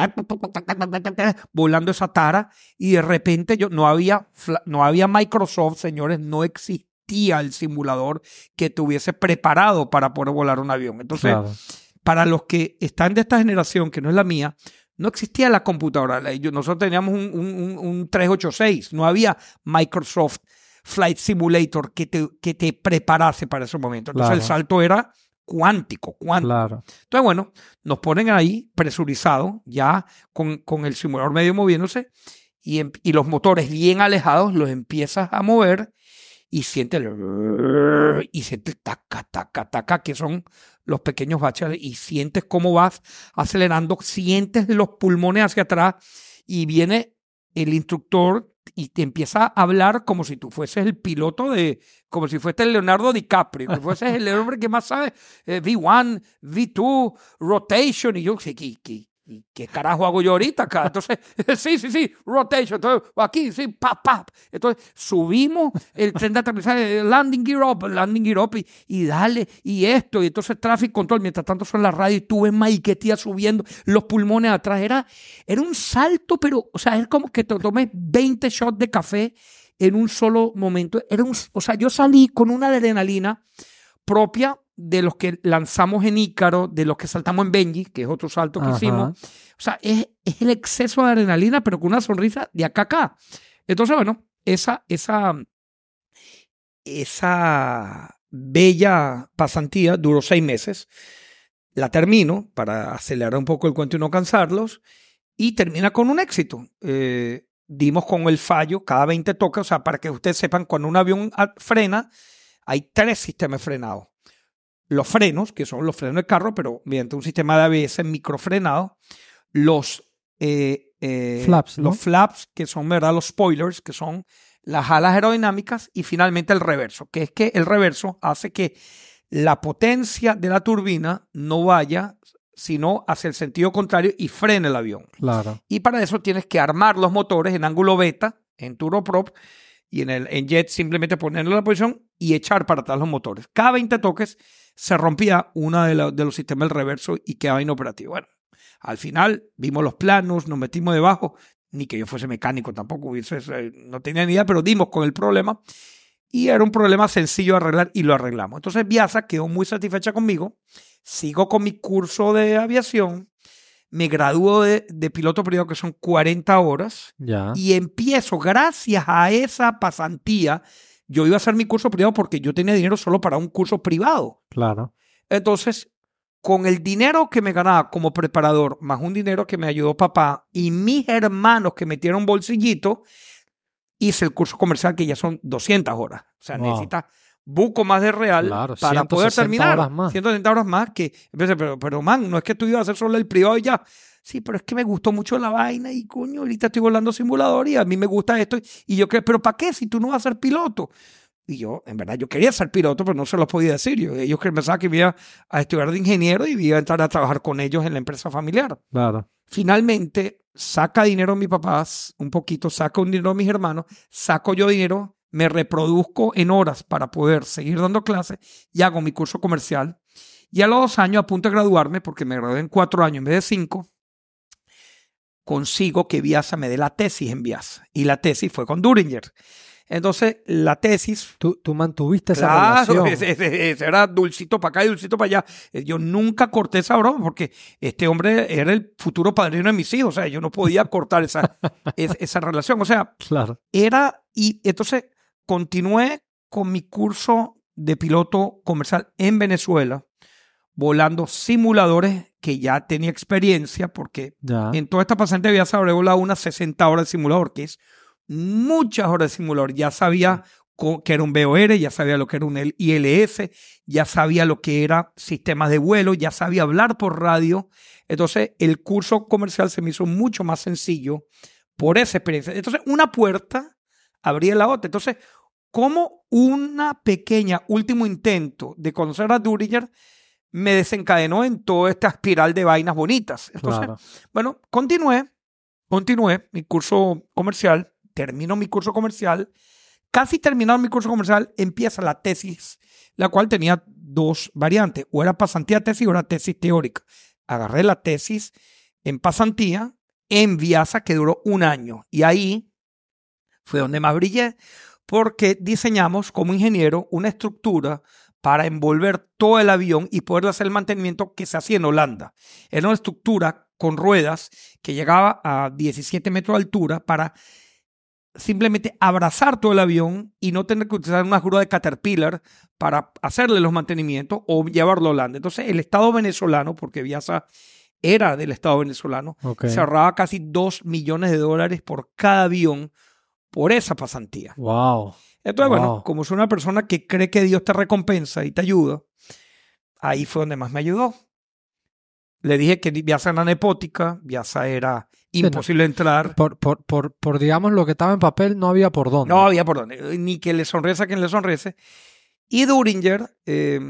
volando esa tara y de repente yo no había, no había Microsoft, señores, no existía el simulador que tuviese preparado para poder volar un avión. Entonces, claro. para los que están de esta generación, que no es la mía, no existía la computadora. Nosotros teníamos un, un, un trescientos ochenta y seis, no había Microsoft Flight Simulator que te, que te preparase para ese momento. Entonces claro. el salto era cuántico, cuántico. Claro. Entonces, bueno, nos ponen ahí presurizados, ya con, con el simulador medio moviéndose y, y los motores bien alejados, los empiezas a mover y sientes el, y sientes el taca, taca, taca, que son los pequeños baches, y sientes cómo vas acelerando, sientes los pulmones hacia atrás y viene el instructor y te empieza a hablar como si tú fueses el piloto de, como si fueses el Leonardo DiCaprio, que fueses el hombre que más sabe, eh, V uno, V dos, rotation, y yo, ¿qué, qué, qué carajo hago yo ahorita acá? Entonces, sí, sí, sí, rotation, entonces, aquí, sí, pap, pap. Entonces, subimos el tren de aterrizaje, landing gear up, landing gear up, y, y dale, y esto, y entonces traffic control, mientras tanto son las radios, y tú ves Maiquetía subiendo, los pulmones atrás, era, era un salto, pero, o sea, es como que te tomes veinte shots de café en un solo momento. Era un, o sea, yo salí con una adrenalina propia de los que lanzamos en Ícaro, de los que saltamos en Benji, que es otro salto que Ajá. hicimos. O sea, es, es el exceso de adrenalina, pero con una sonrisa de acá a acá. Entonces, bueno, esa, esa, esa bella pasantía duró seis meses. La termino para acelerar un poco el cuento y no cansarlos, y termina con un éxito. Eh, dimos con el fallo cada veinte toques, o sea, para que ustedes sepan, cuando un avión frena, hay tres sistemas frenados. Los frenos, que son los frenos del carro, pero mediante un sistema de A B S microfrenado. Los, eh, eh, flaps, ¿no? los flaps, que son, ¿verdad?, los spoilers, que son las alas aerodinámicas. Y finalmente el reverso, que es que el reverso hace que la potencia de la turbina no vaya, sino hacia el sentido contrario y frene el avión. Claro. Y para eso tienes que armar los motores en ángulo beta, en turboprop, y en el en jet simplemente ponerlo en la posición y echar para atrás los motores. Cada veinte toques se rompía uno de, la, de los sistemas del reverso y quedaba inoperativo. Bueno, al final vimos los planos, nos metimos debajo, ni que yo fuese mecánico tampoco, no tenía ni idea, pero dimos con el problema y era un problema sencillo de arreglar y lo arreglamos. Entonces Viasa quedó muy satisfecha conmigo, sigo con mi curso de aviación, me gradúo de, de piloto privado, que son cuarenta horas, Ya. y empiezo, gracias a esa pasantía, yo iba a hacer mi curso privado porque yo tenía dinero solo para un curso privado. Claro. Entonces, con el dinero que me ganaba como preparador, más un dinero que me ayudó papá y mis hermanos que metieron bolsillito, hice el curso comercial, que ya son doscientas horas. O sea, Wow. necesitas buco más de real Claro, para poder terminar. Horas más. ciento sesenta horas más. Que, pero, pero, man, no es que tú ibas a hacer solo el privado y ya. Sí, pero es que me gustó mucho la vaina y, coño, ahorita estoy volando simulador y a mí me gusta esto. Y yo, pero ¿para qué si tú no vas a ser piloto? Y yo, en verdad, yo quería ser piloto, pero no se lo podía decir. Yo, ellos pensaban que iba a estudiar de ingeniero y iba a entrar a trabajar con ellos en la empresa familiar. Claro. Finalmente, saca dinero mi papá, un poquito, saca un dinero mis hermanos, saco yo dinero, me reproduzco en horas para poder seguir dando clases y hago mi curso comercial. Y a los dos años, a punto de graduarme, porque me gradué en cuatro años en vez de cinco, consigo que Viasa me dé la tesis en Viasa. Y la tesis fue con Duringer. Entonces, la tesis... Tú, tú mantuviste esa Claro, relación. ese, ese, ese era dulcito para acá y dulcito para allá. Yo nunca corté esa broma porque este hombre era el futuro padrino de mis hijos. O sea, yo no podía cortar esa, esa, esa relación. O sea, Claro. era... Y entonces continué con mi curso de piloto comercial en Venezuela, volando simuladores que ya tenía experiencia, porque Ya. en toda esta pasante había habré volado unas sesenta horas de simulador, que es muchas horas de simulador. Ya sabía que era un V O R, ya sabía lo que era un I L S, ya sabía lo que era sistemas de vuelo, ya sabía hablar por radio. Entonces, el curso comercial se me hizo mucho más sencillo por esa experiencia. Entonces, una puerta abría la otra. Entonces, como una pequeña último intento de conocer a Duringer me desencadenó en toda esta espiral de vainas bonitas. Entonces, Claro. bueno, continué, continué mi curso comercial, termino mi curso comercial, casi terminado mi curso comercial, empieza la tesis, la cual tenía dos variantes, o era pasantía tesis o era tesis teórica. Agarré la tesis en pasantía en Viasa, que duró un año, y ahí fue donde más brillé, porque diseñamos como ingeniero una estructura para envolver todo el avión y poder hacer el mantenimiento que se hacía en Holanda. Era una estructura con ruedas que llegaba a diecisiete metros de altura para simplemente abrazar todo el avión y no tener que utilizar una grúa de Caterpillar para hacerle los mantenimientos o llevarlo a Holanda. Entonces, el Estado venezolano, porque Viasa era del Estado venezolano, Okay. se ahorraba casi dos millones de dólares por cada avión por esa pasantía. Wow. Entonces, Wow. bueno, como soy una persona que cree que Dios te recompensa y te ayuda, ahí fue donde más me ayudó. Le dije que Viasa era anepótica, Viasa era Sí, imposible no. entrar. Por, por, por, por, digamos, lo que estaba en papel, no había por dónde. No había por dónde, ni que le sonriese a quien le sonriese. Y Duringer eh,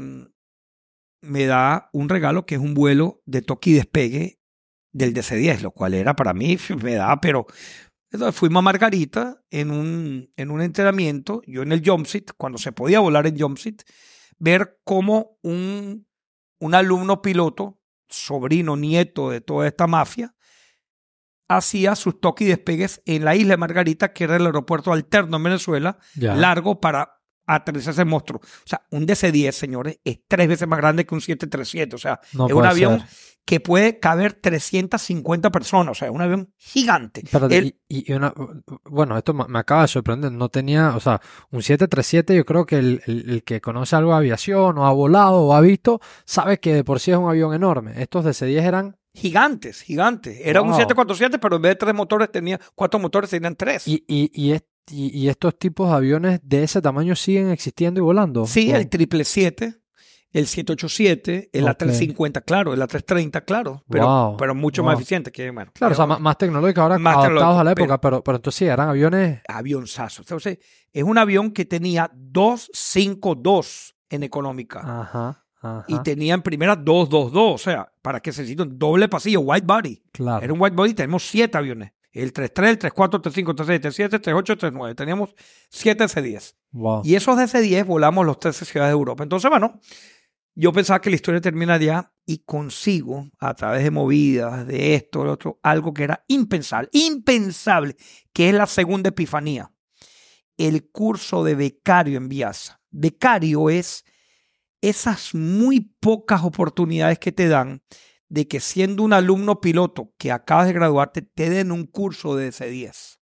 me da un regalo que es un vuelo de toque y despegue del D C diez, lo cual era para mí, me da, pero... Entonces fuimos a Margarita en un, en un entrenamiento, yo en el jumpsuit, cuando se podía volar en jumpsuit, ver cómo un, un alumno piloto, sobrino, nieto de toda esta mafia, hacía sus toques y despegues en la isla de Margarita, que era el aeropuerto alterno en Venezuela, Ya. largo para aterrizar ese monstruo. O sea, un D C diez, señores, es tres veces más grande que un siete trescientos siete. O sea, No es un puede avión ser. que puede caber trescientas cincuenta personas. O sea, es un avión gigante. Espérate, El- y, y una, bueno, esto me me acaba de sorprender. No tenía, o sea, un siete treinta y siete, yo creo que el, el, el que conoce algo de aviación o ha volado o ha visto, sabe que de por sí es un avión enorme. Estos D C diez eran... Gigantes, gigantes. Era Wow. un siete cuatro siete, pero en vez de tres motores tenía cuatro motores, tenían tres. Y, y, y, est- y, y estos tipos de aviones de ese tamaño siguen existiendo y volando. Sí, ¿O? el triple siete, el siete ochenta y siete, el Ok. A trescientos cincuenta, claro, el A trescientos treinta, claro, pero, Wow, pero mucho wow. más eficiente que, bueno. Claro, o sea, era más, más tecnológicos ahora, más adaptados tecnológico, a la pero- época, pero, pero entonces sí, eran aviones... avionzazo. Entonces, es un avión que tenía doscientos cincuenta y dos en económica Ajá, ajá. y tenía en primera doscientos veintidós, o sea, para que se necesite un doble pasillo, white body. Claro. Era un white body, tenemos siete aviones. El treinta y tres, el treinta y cuatro, el treinta y cinco, el treinta y seis, el treinta y siete, el treinta y ocho, el treinta y nueve. Teníamos siete D C diez. Wow. Y esos D C diez volamos los trece ciudades de Europa. Entonces, bueno, yo pensaba que la historia termina allá y consigo, a través de movidas, de esto, de otro, algo que era impensable, impensable, que es la segunda epifanía. El curso de becario en Viasa. Becario es esas muy pocas oportunidades que te dan de que siendo un alumno piloto que acabas de graduarte, te den un curso de D C diez.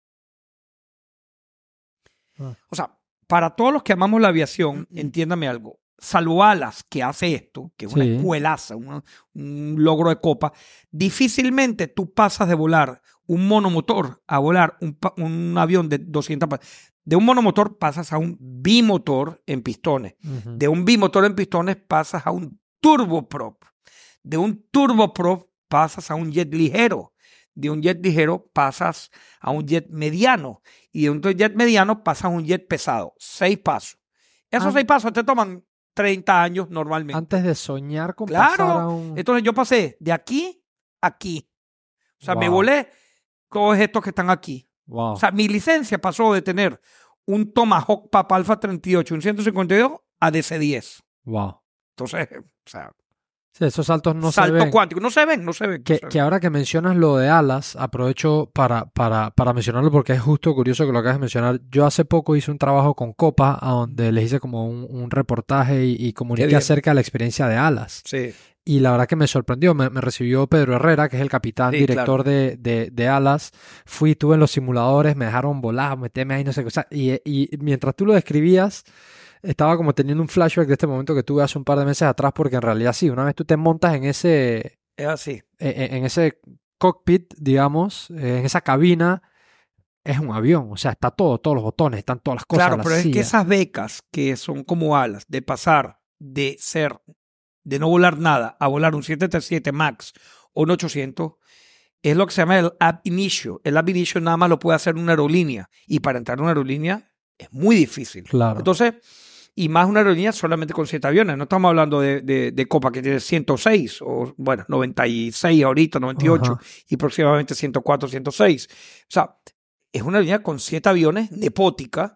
Ah. O sea, para todos los que amamos la aviación, entiéndame algo. Salvo Alas, que hace esto, que es una Sí. escuelaza, un, un logro de copa, difícilmente tú pasas de volar un monomotor a volar un, pa- un avión de doscientas pa- De un monomotor pasas a un bimotor en pistones. Ujú. De un bimotor en pistones pasas a un turboprop. De un turboprop pasas a un jet ligero. De un jet ligero pasas a un jet mediano. Y de un jet mediano pasas a un jet pesado. Seis pasos. Esos Ah. seis pasos te toman treinta años normalmente. Antes de soñar con pasar a Claro. un... Entonces yo pasé de aquí a aquí. O sea, me Wow. volé todos estos que están aquí. Wow. O sea, mi licencia pasó de tener un Tomahawk Papa Alpha treinta y ocho, un ciento cincuenta y dos a D C diez. Wow. Entonces, o sea, Sí, esos saltos no se salto ven. cuántico. No se ven, no se ven. no Que, se ven. que ahora que mencionas lo de alas, aprovecho para, para, para mencionarlo porque es justo curioso que lo acabas de mencionar. Yo hace poco hice un trabajo con Copa, a donde les hice como un, un reportaje y, y comuniqué bien. acerca de la experiencia de alas. Sí. Y la verdad que me sorprendió. Me, me recibió Pedro Herrera, que es el capitán Sí, director de, de, de alas. Fui, tuve en los simuladores, me dejaron volar, meterme ahí, no sé qué. O sea, y, y mientras tú lo describías, estaba como teniendo un flashback de este momento que tuve hace un par de meses atrás, porque en realidad sí, una vez tú te montas en ese, Es así. en, en ese cockpit, digamos, en esa cabina, es un avión. O sea, está todo, todos los botones, están todas las cosas. Claro, la pero es que silla. esas becas que son como alas, de pasar de ser, de no volar nada, a volar un siete treinta y siete MAX o un ochocientos, es lo que se llama el Ab Initio. El Ab Initio nada más lo puede hacer una aerolínea. Y para entrar en una aerolínea es muy difícil. Claro. Entonces, y más una aerolínea solamente con siete aviones. No estamos hablando de, de, de Copa que tiene ciento seis, o bueno, noventa y seis ahorita, noventa y ocho, Ajá. y próximamente ciento cuatro, ciento seis. O sea, es una aerolínea con siete aviones, nepótica,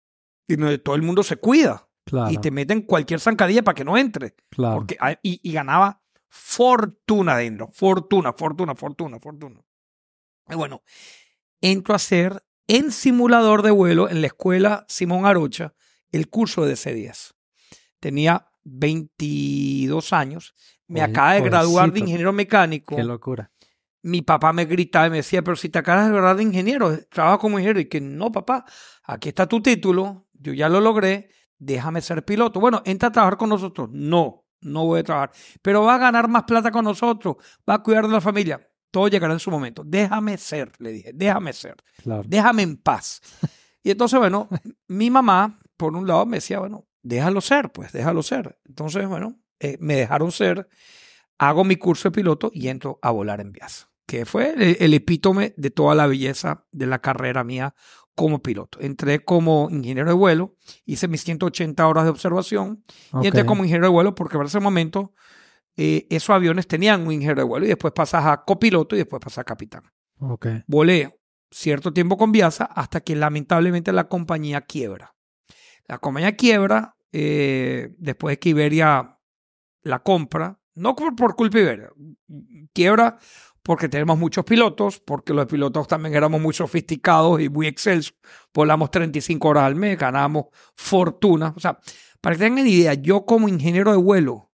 y donde todo el mundo se cuida. Claro, Y te meten cualquier zancadilla para que no entre. claro. Porque, ah, y, y ganaba fortuna adentro. Fortuna, fortuna, fortuna, fortuna. Y bueno, entro a hacer en simulador de vuelo en la escuela Simón Arocha el curso de D C diez. Tenía veintidós años. Me Joven- acaba de graduar de jovencito. ingeniero mecánico. Qué locura. Mi papá me gritaba y me decía, pero si te acabas de graduar de ingeniero, trabajo como ingeniero. Y que no, papá, aquí está tu título, yo ya lo logré, déjame ser piloto. Bueno, entra a trabajar con nosotros. No, no voy a trabajar. Pero va a ganar más plata con nosotros, va a cuidar de la familia. Todo llegará en su momento. Déjame ser, le dije, déjame ser. Claro. Déjame en paz. Y entonces, bueno, mi mamá, por un lado, me decía, bueno, déjalo ser, pues, déjalo ser. Entonces, bueno, eh, me dejaron ser, hago mi curso de piloto y entro a volar en Viasa, que fue el, el epítome de toda la belleza de la carrera mía como piloto. Entré como ingeniero de vuelo, hice mis ciento ochenta horas de observación Ok. y entré como ingeniero de vuelo porque para ese momento eh, esos aviones tenían un ingeniero de vuelo y después pasas a copiloto y después pasas a capitán. Ok. Volé cierto tiempo con Viasa hasta que lamentablemente la compañía quiebra. La compañía quiebra eh, después de que Iberia la compra, no por, por culpa de Iberia, quiebra porque tenemos muchos pilotos, porque los pilotos también éramos muy sofisticados y muy excelsos, volamos treinta y cinco horas al mes, ganamos fortuna. O sea, para que tengan idea, yo como ingeniero de vuelo,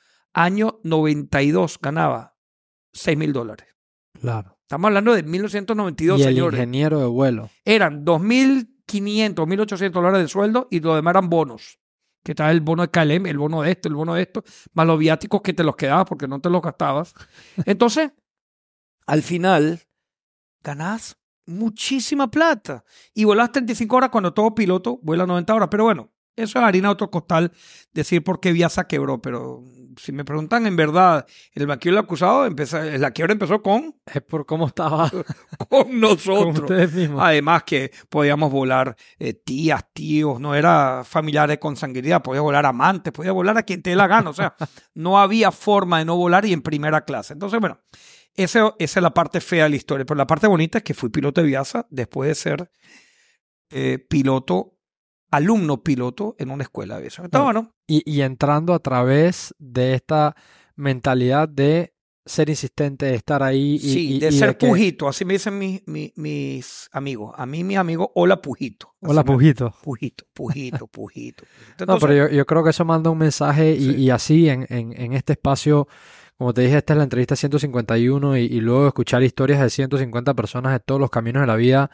año noventa y dos ganaba seis mil dólares. Claro. Estamos hablando de mil novecientos noventa y dos, Y el señores. ingeniero de vuelo. Eran dos mil quinientos, mil ochocientos dólares de sueldo y lo demás eran bonos. Que estaba el bono de K L M, el bono de esto, el bono de esto, más los viáticos que te los quedabas porque no te los gastabas. Entonces, al final, ganás muchísima plata. Y volás treinta y cinco horas cuando todo piloto vuela noventa horas. Pero bueno, eso es harina de otro costal decir por qué Viasa quebró. Pero si me preguntan en verdad, el banquillo del acusado, empezó, la quiebra empezó con, Es por cómo estaba con con nosotros. ustedes mismos. Además que podíamos volar eh, tías, tíos, no era familiares con sanguinidad, podía volar amantes, podía volar a quien te dé la gana. O sea, no había forma de no volar y en primera clase. Entonces, bueno, ese, esa es la parte fea de la historia. Pero la parte bonita es que fui piloto de Viasa después de ser eh, piloto, alumno piloto en una escuela de aviación. Entonces, bueno, Y, y entrando a través de esta mentalidad de ser insistente, estar ahí. Y, sí, y, de y ser de que... pujito, así me dicen mis, mis, mis amigos. A mí mis amigos, hola pujito. Así Hola, me- Pujito. Pujito, pujito, pujito. pujito. No, pero Entonces, yo, yo creo que eso manda un mensaje y, sí, y así en, en, en este espacio, como te dije, esta es la entrevista ciento cincuenta y uno y, y luego escuchar historias de ciento cincuenta personas de todos los caminos de la vida.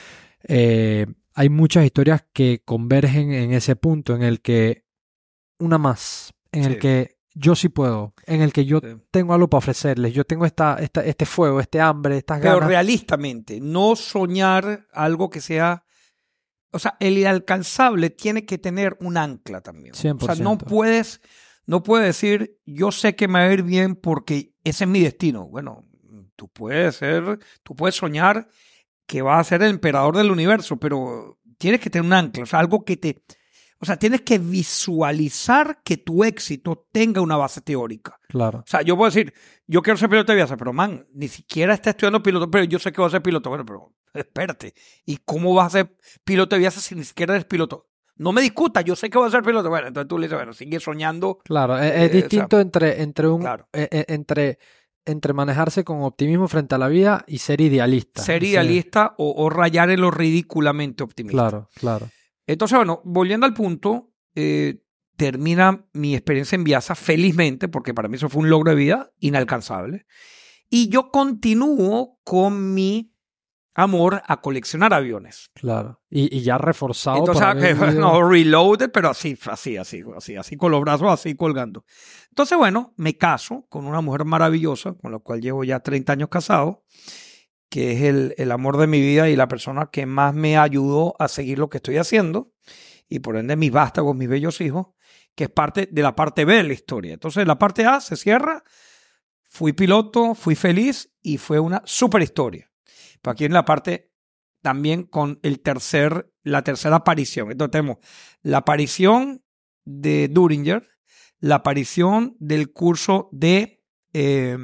Eh, hay muchas historias que convergen en ese punto en el que una más, en el sí, que yo sí puedo, en el que yo sí. tengo algo para ofrecerles, yo tengo esta, esta, este fuego, este hambre, estas Pero ganas. realistamente, no soñar algo que sea, o sea, el inalcanzable tiene que tener un ancla también. cien O por sea, no ciento. puedes, no puedes decir, yo sé que me va a ir bien porque ese es mi destino. Bueno, tú puedes ser, tú puedes soñar que vas a ser el emperador del universo, pero tienes que tener un ancla, o sea, algo que te, o sea, tienes que visualizar que tu éxito tenga una base teórica. Claro. O sea, yo puedo decir, yo quiero ser piloto de aviación, pero man, ni siquiera está estudiando piloto, pero yo sé que voy a ser piloto. Bueno, pero espérate, ¿y cómo vas a ser piloto de aviación si ni siquiera eres piloto? No me discutas, yo sé que voy a ser piloto. Bueno, entonces tú le dices, bueno, sigue soñando. Claro, es, eh, es distinto o sea, entre, entre un claro. eh, eh, entre, entre manejarse con optimismo frente a la vida y ser idealista. Ser Ese- idealista o, o rayar en lo ridículamente optimista. Claro, claro. Entonces, bueno, volviendo al punto, eh, termina mi experiencia en Viasa felizmente, porque para mí eso fue un logro de vida inalcanzable. Y yo continúo con mi amor a coleccionar aviones. Claro. Y, y ya reforzado Entonces, por haber que, vivido- no, reloaded, pero así, así, así, así, así, con los brazos así colgando. Entonces, bueno, me caso con una mujer maravillosa, con la cual llevo ya treinta años casado, que es el, el amor de mi vida y la persona que más me ayudó a seguir lo que estoy haciendo, y por ende mis vástagos, mis bellos hijos, que es parte de la parte B de la historia. Entonces, la parte A se cierra, fui piloto, fui feliz y fue una super historia. Pero aquí en la parte también con el tercer, la tercera aparición. Entonces tenemos la aparición de Duringer, la aparición del curso de, eh,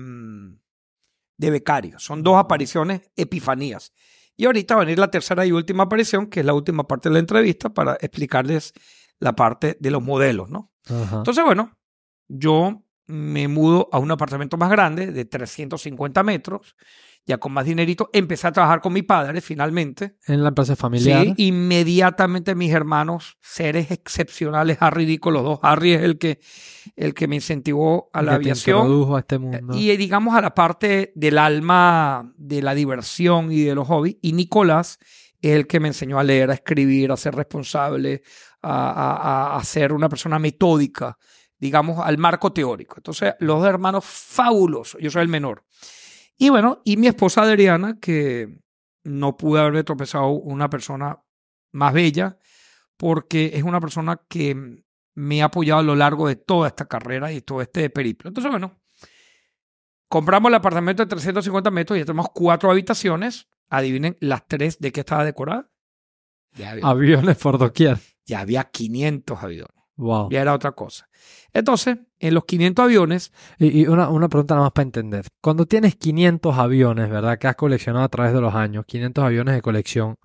de becario. Son dos apariciones epifanías. Y ahorita va a venir la tercera y última aparición, que es la última parte de la entrevista, para explicarles la parte de los modelos, ¿no? Ajá. Entonces, bueno, yo me mudo a un apartamento más grande de trescientos cincuenta metros, ya con más dinerito. Empecé a trabajar con mi padre finalmente. En la empresa familiar. Sí, inmediatamente mis hermanos, seres excepcionales, Harry y Dico, los dos. Harry es el que, el que me incentivó a la que te aviación. introdujo a este mundo. Y digamos a la parte del alma, de la diversión y de los hobbies. Y Nicolás es el que me enseñó a leer, a escribir, a ser responsable, a, a, a ser una persona metódica, digamos, al marco teórico. Entonces, los dos hermanos fabulosos. Yo soy el menor. Y bueno, y mi esposa Adriana, que no pude haberme tropezado una persona más bella, porque es una persona que me ha apoyado a lo largo de toda esta carrera y todo este periplo. Entonces, bueno, compramos el apartamento de trescientos cincuenta metros y ya tenemos cuatro habitaciones. Adivinen las tres de qué estaba decorada. Ya había, Aviones por doquier. ya había quinientos aviones. Wow. Ya era otra cosa. Entonces, en los quinientos aviones... Y, y una, una pregunta nada más para entender. Cuando tienes quinientos aviones, ¿verdad? Que has coleccionado a través de los años, quinientos aviones de colección,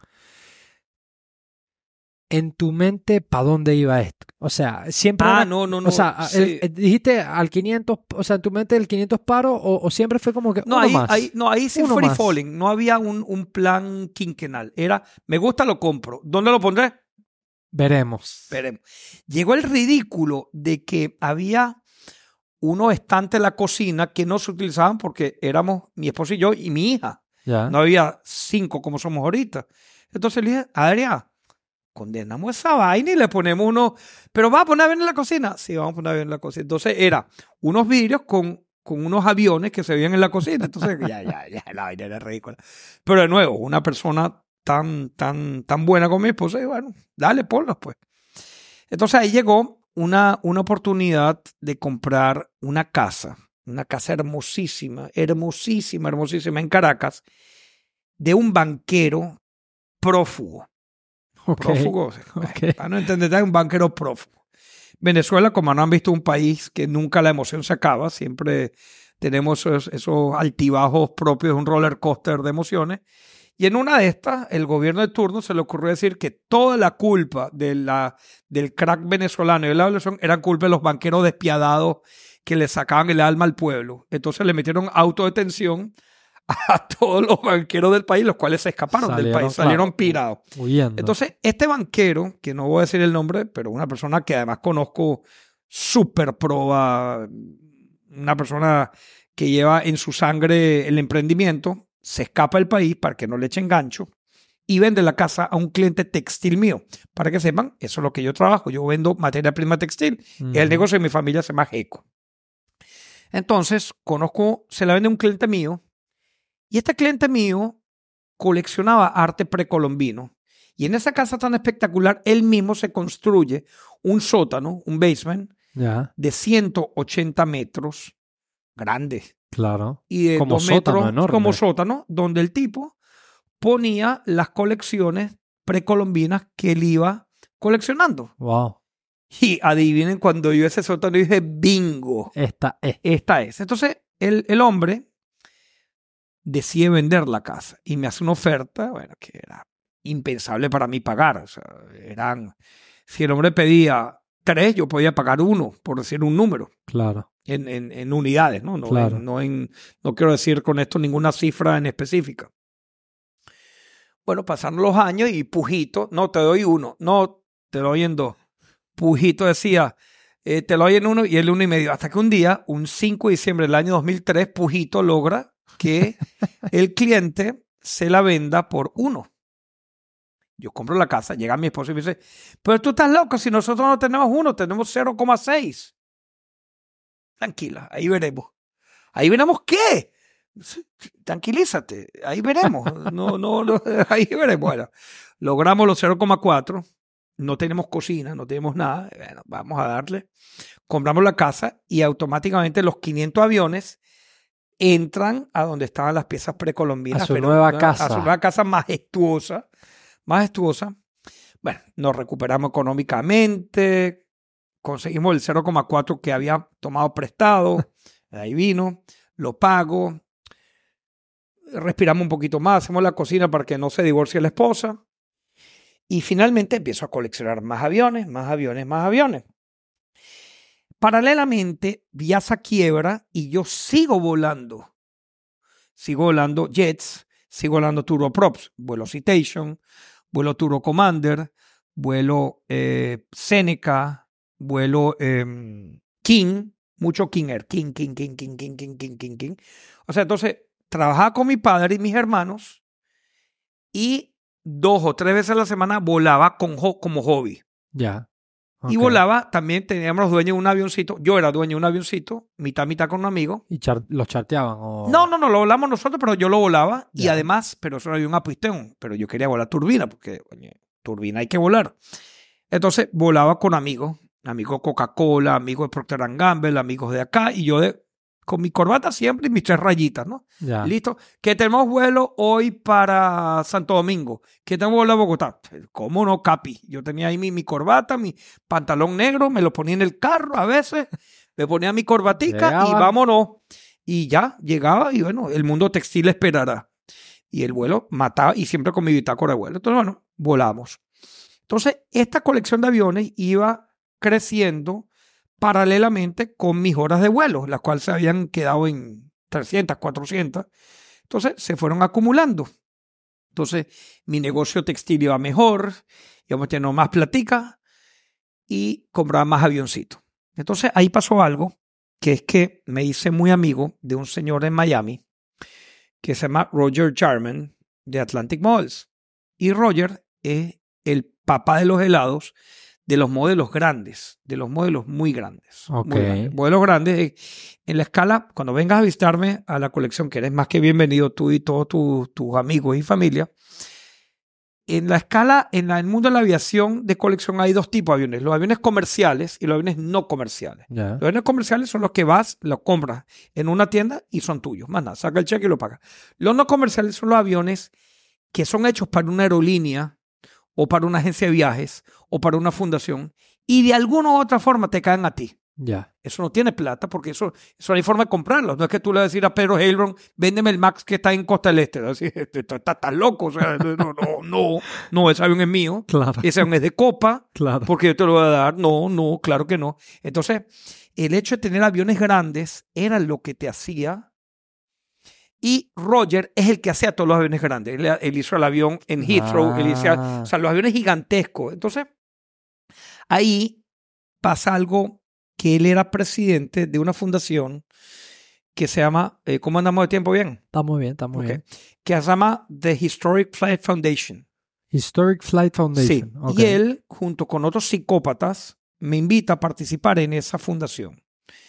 en tu mente, ¿para dónde iba esto? O sea, siempre... Ah, era- no, no, no. O sea, sí. el- el- dijiste al quinientos, o sea, en tu mente el quinientos paro, o, o siempre fue como que No, uno ahí, más. ahí, no, ahí sí Uno free más. falling. No había un, un plan quinquenal. Era, me gusta, lo compro. ¿Dónde lo pondré? Veremos. Veremos. Llegó el ridículo de que había unos estantes en la cocina que no se utilizaban porque éramos mi esposo y yo y mi hija. Ya. No había cinco como somos ahorita. Entonces le dije, Adrián, condenamos esa vaina y le ponemos uno. ¿Pero vas a poner avión en la cocina? Sí, vamos a poner avión en la cocina. Entonces era unos vidrios con, con unos aviones que se veían en la cocina. Entonces ya, ya, ya, la vaina era ridícula. Pero de nuevo, una persona tan, tan, tan buena como mi esposa, y bueno, dale, ponlos pues. Entonces ahí llegó una, una oportunidad de comprar una casa, una casa hermosísima, hermosísima, hermosísima en Caracas, de un banquero prófugo. Ok. Prófugo, Ok. para no entender, es un banquero prófugo. Venezuela, como no han visto, un país que nunca la emoción se acaba, siempre tenemos esos, esos altibajos propios de un roller coaster de emociones. Y en una de estas, el gobierno de turno se le ocurrió decir que toda la culpa de la, del crack venezolano y de la evaluación era culpa de los banqueros despiadados que le sacaban el alma al pueblo. Entonces le metieron autodetención a todos los banqueros del país, los cuales se escaparon Salieron, del país, claro, salieron pirados. huyendo. Entonces, este banquero, que no voy a decir el nombre, pero una persona que además conozco súper proba, una persona que lleva en su sangre el emprendimiento, se escapa del país para que no le echen gancho y vende la casa a un cliente textil mío. Para que sepan, eso es lo que yo trabajo. Yo vendo materia prima textil. Uh-huh. El negocio de mi familia se llama Geco. Entonces, conozco, se la vende a un cliente mío y este cliente mío coleccionaba arte precolombino. Y en esa casa tan espectacular, él mismo se construye un sótano, un basement, ya, de ciento ochenta metros, grande. claro. Y de Como dos sótano metros enorme. como sótano, donde el tipo ponía las colecciones precolombinas que él iba coleccionando. Wow. Y adivinen, cuando yo ese sótano dije, bingo, Esta es. esta es. Entonces, el, el hombre decide vender la casa y me hace una oferta, bueno, que era impensable para mí pagar. O sea, eran, si el hombre pedía tres, yo podía pagar uno, por decir un número. Claro. En, en, en unidades, ¿no? No, Claro. en, no, en, no quiero decir con esto ninguna cifra en específica. Bueno, pasaron los años y Pujito, no, te doy uno, no, te doy en dos. Pujito decía, eh, te lo doy en uno y él uno y medio. Hasta que un día, un cinco de diciembre del año dos mil tres, Pujito logra que el cliente se la venda por uno. Yo compro la casa, llega mi esposo y me dice, pero tú estás loco, si nosotros no tenemos uno, tenemos cero coma seis. Tranquila, ahí veremos. ¿Ahí veremos qué? Tranquilízate, ahí veremos. No, no, no, ahí veremos. Bueno, logramos los cero coma cuatro. No tenemos cocina, no tenemos nada. Bueno, vamos a darle. Compramos la casa y automáticamente los quinientos aviones entran a donde estaban las piezas precolombinas. A su pero nueva una, casa. A su nueva casa majestuosa. Majestuosa. Bueno, nos recuperamos económicamente. Conseguimos el cero coma cuatro que había tomado prestado. Ahí vino. Lo pago. Respiramos un poquito más. Hacemos la cocina para que no se divorcie la esposa. Y finalmente empiezo a coleccionar más aviones, más aviones, más aviones. Paralelamente, Viasa quiebra y yo sigo volando. Sigo volando jets, sigo volando turboprops. Vuelo Citation, vuelo Turbo Commander, vuelo eh, Seneca, vuelo eh, King, mucho King Air. King, King, King, King, King, King, King, King, King. O sea, entonces, trabajaba con mi padre y mis hermanos y dos o tres veces a la semana volaba con, como hobby. Ya. Okay. Y volaba, también teníamos los dueños de un avioncito. Yo era dueño de un avioncito, mitad, mitad con un amigo. ¿Y char los charteaban? O... No, no, no, lo volamos nosotros, pero yo lo volaba. Ya. Y además, pero eso era un apistón, pero yo quería volar turbina, porque, oye, turbina hay que volar. Entonces, volaba con amigos, amigos Coca-Cola, amigos de Procter and Gamble, amigos de acá, y yo de... con mi corbata siempre y mis tres rayitas, ¿no? Ya. Listo. Que tenemos vuelo hoy para Santo Domingo. Que tenemos vuelo a Bogotá. ¿Cómo no, Capi? Yo tenía ahí mi, mi corbata, mi pantalón negro, me lo ponía en el carro a veces, me ponía mi corbatica Llegaba. y vámonos. Y ya, llegaba y bueno, el mundo textil esperará. Y el vuelo mataba y siempre con mi bitácora de vuelo. Entonces, bueno, volamos. Entonces, esta colección de aviones iba creciendo paralelamente con mis horas de vuelo, las cuales se habían quedado en trescientas, cuatrocientas. Entonces se fueron acumulando. Entonces mi negocio textil iba mejor, íbamos teniendo más platica y compraba más avioncitos. Entonces ahí pasó algo, que es que me hice muy amigo de un señor en Miami que se llama Roger Jarman de Atlantic Models. Y Roger es el papá de los helados, de los modelos grandes, de los modelos muy grandes. Ok. Muy grandes. Modelos grandes. En la escala, cuando vengas a visitarme a la colección, que eres más que bienvenido tú y todos tus, tus amigos y familia, en la escala, en la, el mundo de la aviación de colección hay dos tipos de aviones, los aviones comerciales y los aviones no comerciales. Yeah. Los aviones comerciales son los que vas, los compras en una tienda y son tuyos. Más nada, saca el cheque y lo pagas. Los no comerciales son los aviones que son hechos para una aerolínea o para una agencia de viajes, o para una fundación, y de alguna u otra forma te caen a ti. Ya. Yeah. Eso no tiene plata, porque eso, eso no hay forma de comprarlo. No es que tú le vas a decir a Pedro Heilbron, véndeme el Max que está en Costa del Este. Así, estás tan loco. O sea, no, no, no, no, ese avión es mío. Claro. Ese avión es de Copa, Claro. porque yo te lo voy a dar. No, no, claro que no. Entonces, el hecho de tener aviones grandes era lo que te hacía. Y Roger es el que hacía todos los aviones grandes. Él, él hizo el avión en Heathrow. Ah. Él hacía, o sea, los aviones gigantescos. Entonces, ahí pasa algo que él era presidente de una fundación que se llama, eh, ¿cómo andamos de tiempo? ¿Bien? Está muy bien, está muy Okay. bien. Que se llama The Historic Flight Foundation. Historic Flight Foundation. Sí, Okay. y él, junto con otros psicópatas, me invita a participar en esa fundación.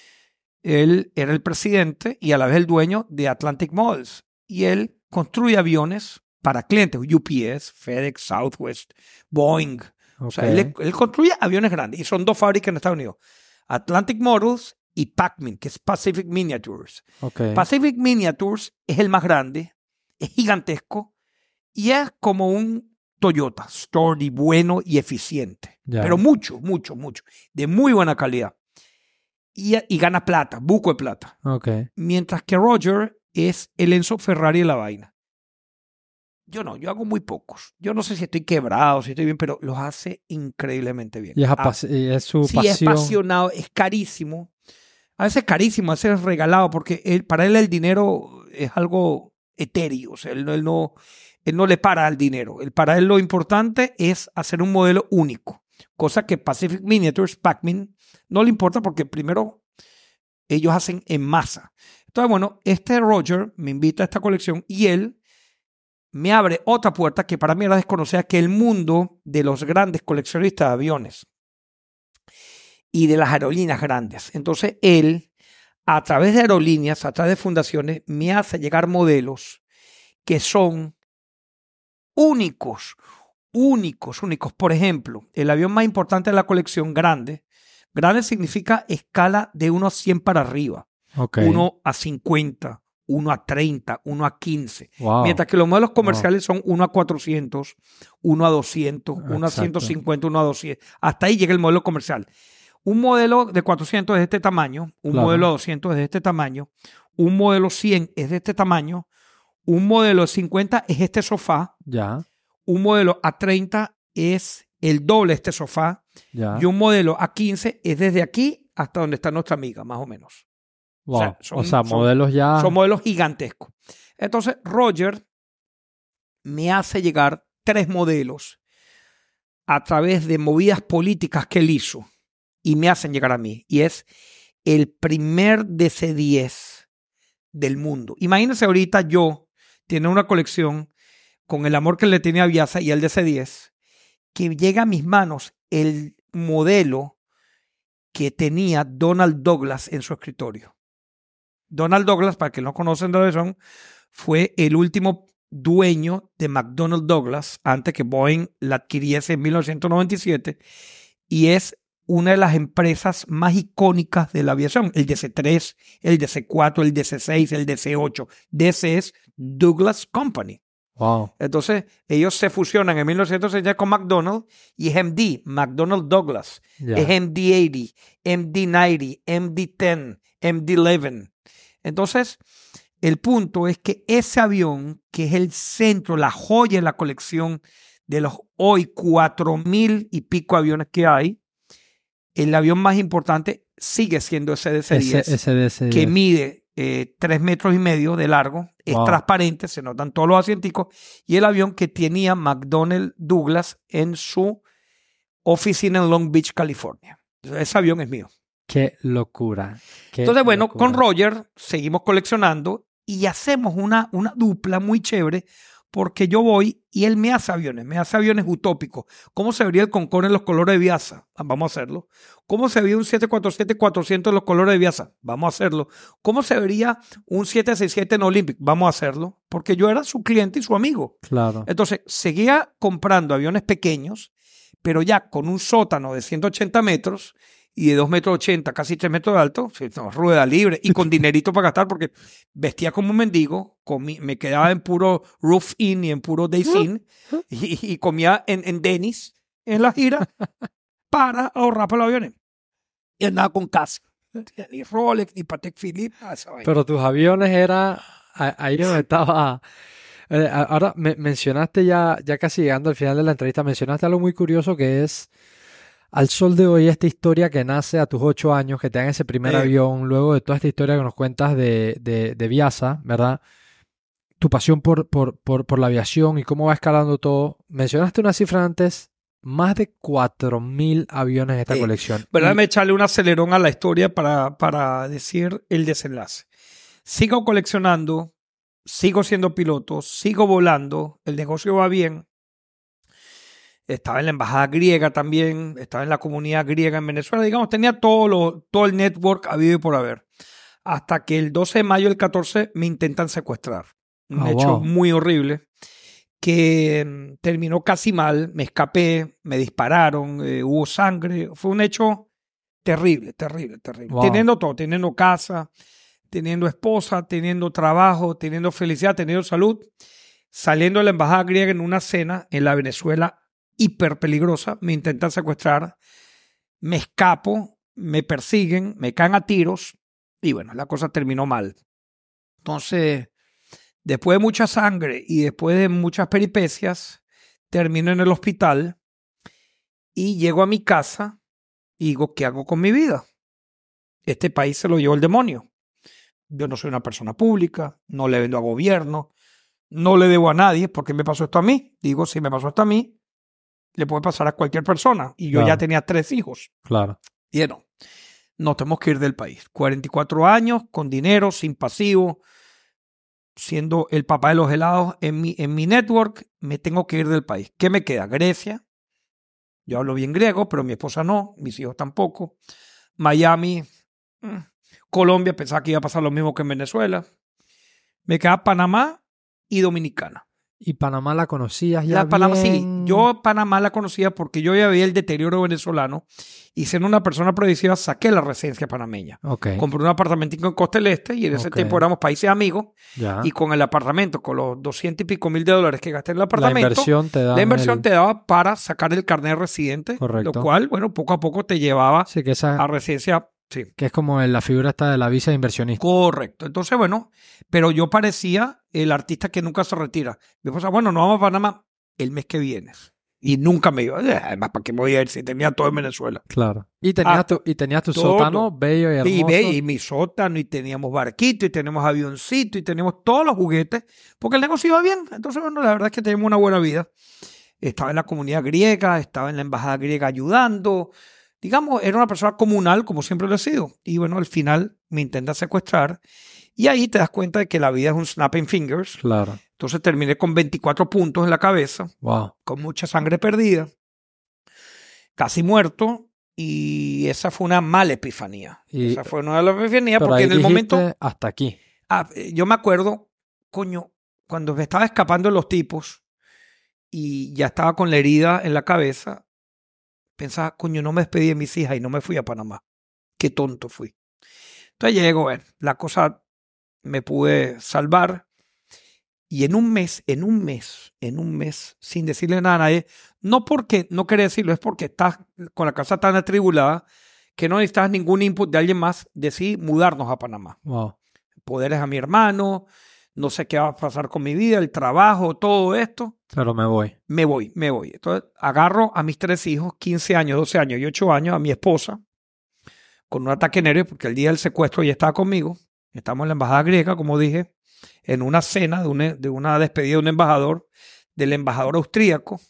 Él era el presidente y a la vez el dueño de Atlantic Models. Y él construye aviones para clientes, U P S, FedEx, Southwest, Boeing. Okay. O sea, él, él construye aviones grandes y son dos fábricas en Estados Unidos. Atlantic Models y Pacmin, que es Pacific Miniatures. Okay. Pacific Miniatures es el más grande, es gigantesco y es como un Toyota, sturdy, bueno y eficiente. Ya. Pero mucho, mucho, mucho. De muy buena calidad. Y, y gana plata, buco de plata. Okay. Mientras que Roger es el Enzo Ferrari de la vaina. Yo no, yo hago muy pocos. Yo no sé si estoy quebrado, si estoy bien, pero los hace increíblemente bien. Y es, Ah, y es su sí, pasión. es apasionado, es carísimo. A veces es carísimo, a veces es regalado, porque él, para él el dinero es algo etéreo. O sea, él, él, no, él no le para al dinero. Él, para él lo importante es hacer un modelo único. Cosa que Pacific Miniatures, Pacmin, no le importa porque primero ellos hacen en masa. Entonces, bueno, este Roger me invita a esta colección y él me abre otra puerta que para mí era desconocida, que el mundo de los grandes coleccionistas de aviones y de las aerolíneas grandes. Entonces, él, a través de aerolíneas, a través de fundaciones, me hace llegar modelos que son únicos, únicos, únicos. Por ejemplo, el avión más importante de la colección, grande. Grande significa escala de uno a cien para arriba. Okay. uno a cincuenta, uno a treinta, uno a quince. Wow. Mientras que los modelos comerciales wow. son uno a cuatrocientos, uno a doscientos, uno a ciento cincuenta, uno a doscientos. Hasta ahí llega el modelo comercial. Un modelo de cuatrocientos es de este tamaño, un Claro. modelo de doscientos es de este tamaño, un modelo cien es de este tamaño, un modelo de cincuenta es este sofá, Ya. un modelo a treinta es el doble de este sofá Ya. y un modelo a quince es desde aquí hasta donde está nuestra amiga, más o menos. Wow. O sea, son, o sea son, modelos ya. son modelos gigantescos. Entonces, Roger me hace llegar tres modelos a través de movidas políticas que él hizo y me hacen llegar a mí. Y es el primer D C diez del mundo. Imagínense ahorita yo tener una colección con el amor que le tenía a Viasa y el D C diez, que llega a mis manos el modelo que tenía Donald Douglas en su escritorio. Donald Douglas, para que no conocen de dónde son, fue el último dueño de McDonnell Douglas antes que Boeing la adquiriese en mil novecientos noventa y siete y es una de las empresas más icónicas de la aviación. El D C tres, el D C cuatro, el D C seis, el D C ocho. D C es Douglas Company. Wow. Entonces, ellos se fusionan en mil novecientos sesenta con McDonnell y es M D, McDonnell Douglas. Yeah. Es M D ochenta, M D noventa, M D diez, M D once. Entonces, el punto es que ese avión, que es el centro, la joya de la colección de los hoy cuatro mil y pico aviones que hay, el avión más importante sigue siendo ese D C diez, ese, ese D C diez. Que mide eh, tres metros y medio de largo, es wow. transparente, se notan todos los asienticos, y el avión que tenía McDonnell Douglas en su oficina en Long Beach, California. Ese avión es mío. Qué locura. Qué Entonces, bueno, locura. con Roger seguimos coleccionando y hacemos una, una dupla muy chévere porque yo voy y él me hace aviones, me hace aviones utópicos. ¿Cómo se vería el Concorde en los colores de Viasa? Vamos a hacerlo. ¿Cómo se vería un siete cuatro siete cuatrocientos en los colores de Viasa? Vamos a hacerlo. ¿Cómo se vería un siete seis siete en Olympic? Vamos a hacerlo. Porque yo era su cliente y su amigo. Claro. Entonces, seguía comprando aviones pequeños, pero ya con un sótano de ciento ochenta metros y de dos metros ochenta, casi tres metros de alto, rueda libre y con dinerito para gastar porque vestía como un mendigo, comí, me quedaba en puro roof in y en puro days in y, y comía en, en Denny's en la gira para ahorrar para los aviones. Y andaba con casa, ni Rolex, ni Patek Philippe. Pero tus aviones era ahí donde estaba. Eh, ahora me, mencionaste ya, ya casi llegando al final de la entrevista, mencionaste algo muy curioso que es Al sol de hoy, esta historia que nace a tus ocho años, que te dan ese primer Eh, avión, luego de toda esta historia que nos cuentas de, de, de Viasa, ¿verdad? Tu pasión por, por, por, por la aviación y cómo va escalando todo. Mencionaste una cifra antes, más de cuatro mil aviones en esta eh, colección. pero Y, déjame echarle un acelerón a la historia para, para decir el desenlace. Sigo coleccionando, sigo siendo piloto, sigo volando, el negocio va bien. Estaba en la embajada griega también, estaba en la comunidad griega en Venezuela, digamos, tenía todo, lo, todo el network habido y por haber. Hasta que el doce de mayo del catorce me intentan secuestrar. Un oh, hecho wow. muy horrible que mm, terminó casi mal, me escapé, me dispararon, eh, hubo sangre, fue un hecho terrible, terrible, terrible. Wow. Teniendo todo, teniendo casa, teniendo esposa, teniendo trabajo, teniendo felicidad, teniendo salud, saliendo de la embajada griega en una cena en la Venezuela hiper peligrosa, me intentan secuestrar, me escapo, me persiguen, me caen a tiros y bueno, la cosa terminó mal. Entonces, después de mucha sangre y después de muchas peripecias, termino en el hospital y llego a mi casa y digo, ¿qué hago con mi vida? Este país se lo llevó el demonio. Yo no soy una persona pública, no le vendo a gobierno, no le debo a nadie porque me pasó esto a mí. Digo, si me pasó esto a mí, le puede pasar a cualquier persona. Y yo Claro. ya tenía tres hijos. Claro. Y no, nos tenemos que ir del país. cuarenta y cuatro años, con dinero, sin pasivo, siendo el papá de los helados en mi, en mi network, me tengo que ir del país. ¿Qué me queda? Grecia. Yo hablo bien griego, pero mi esposa no, mis hijos tampoco. Miami, mm, Colombia, pensaba que iba a pasar lo mismo que en Venezuela. Me queda Panamá y Dominicana. ¿Y Panamá la conocías ya La Panamá, sí, bien? yo Panamá la conocía porque yo ya veía el deterioro venezolano y siendo una persona progresiva saqué la residencia panameña. Ok. Compré un apartamentico en Costa del Este y en ese Ok. tiempo éramos países amigos Ya. y con el apartamento, con los doscientos y pico mil de dólares que gasté en el La apartamento, inversión te da. la inversión te daba para sacar el carnet de residente, Correcto. lo cual, bueno, poco a poco te llevaba Sí, que esa, a residencia. Sí, que es como la figura esta de la visa de inversionista. correcto. Entonces, bueno, pero yo parecía el artista que nunca se retira. Mi esposa, bueno, nos vamos a Panamá el mes que viene. Y nunca me iba. Además, ¿para qué me voy a ir si tenía todo en Venezuela? Claro. Y tenías Ah, tu, y tenías tu todo. sótano bello y hermoso. Y, ve, y mi sótano, y teníamos barquito, y tenemos avioncito, y tenemos todos los juguetes, porque el negocio iba bien. Entonces, bueno, la verdad es que tenemos una buena vida. Estaba en la comunidad griega, estaba en la embajada griega ayudando. Digamos, era una persona comunal, como siempre lo he sido. Y bueno, al final me intenta secuestrar. Y ahí te das cuenta de que la vida es un snapping fingers. Claro. Entonces terminé con veinticuatro puntos en la cabeza, Wow. con mucha sangre perdida, casi muerto. Y esa fue una mala epifanía. Y- esa fue una de las epifanías Pero porque ahí en el dijiste, momento, hasta aquí. ah, yo me acuerdo, coño, cuando me estaba escapando de los tipos y ya estaba con la herida en la cabeza, pensaba, coño, no me despedí de mis hijas y no me fui a Panamá. Qué tonto fui. Entonces llego, bueno, la cosa me pude salvar y en un mes, en un mes, en un mes, sin decirle nada a nadie, no porque no quería decirlo, es porque estás con la casa tan atribulada que no necesitas ningún input de alguien más, decidí mudarnos a Panamá. Wow. Poderes a mi hermano, no sé qué va a pasar con mi vida, el trabajo, todo esto. Pero me voy. Me voy, me voy. Entonces agarro a mis tres hijos, quince años, doce años y ocho años, a mi esposa, con un ataque nervioso, porque el día del secuestro ella estaba conmigo. Estamos en la embajada griega, como dije, en una cena de una, de una despedida de un embajador, del embajador austríaco.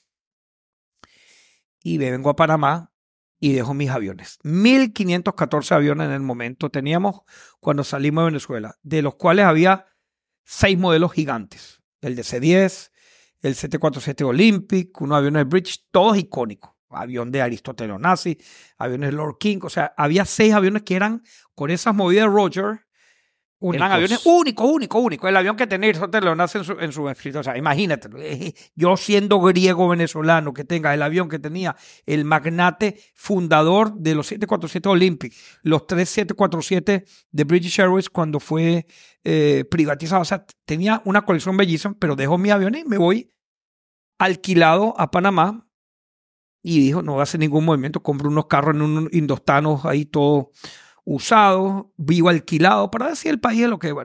Y me vengo a Panamá y dejo mis aviones. mil quinientos catorce aviones en el momento teníamos cuando salimos de Venezuela, de los cuales había seis modelos gigantes. El de C diez, el siete cuarenta y siete Olympic, unos aviones de British, todos icónicos. Avión de Aristóteles Onassis, aviones de Lord King. O sea, había seis aviones que eran con esas movidas de Roger. Únicos. Eran aviones únicos, únicos, únicos. El avión que tenía Aristóteles Onassis en su, en su escrito. O sea, imagínate. Yo siendo griego venezolano, que tenga el avión que tenía el magnate fundador de los siete cuarenta y siete Olympic, los tres siete cuarenta y siete de British Airways cuando fue eh, privatizado. O sea, tenía una colección bellísima, pero dejo mi avión y me voy alquilado a Panamá. Y dijo, no voy a hacer ningún movimiento, compro unos carros en unos indostanos ahí todo usados, vivo alquilado, para decir el país es lo que, bueno,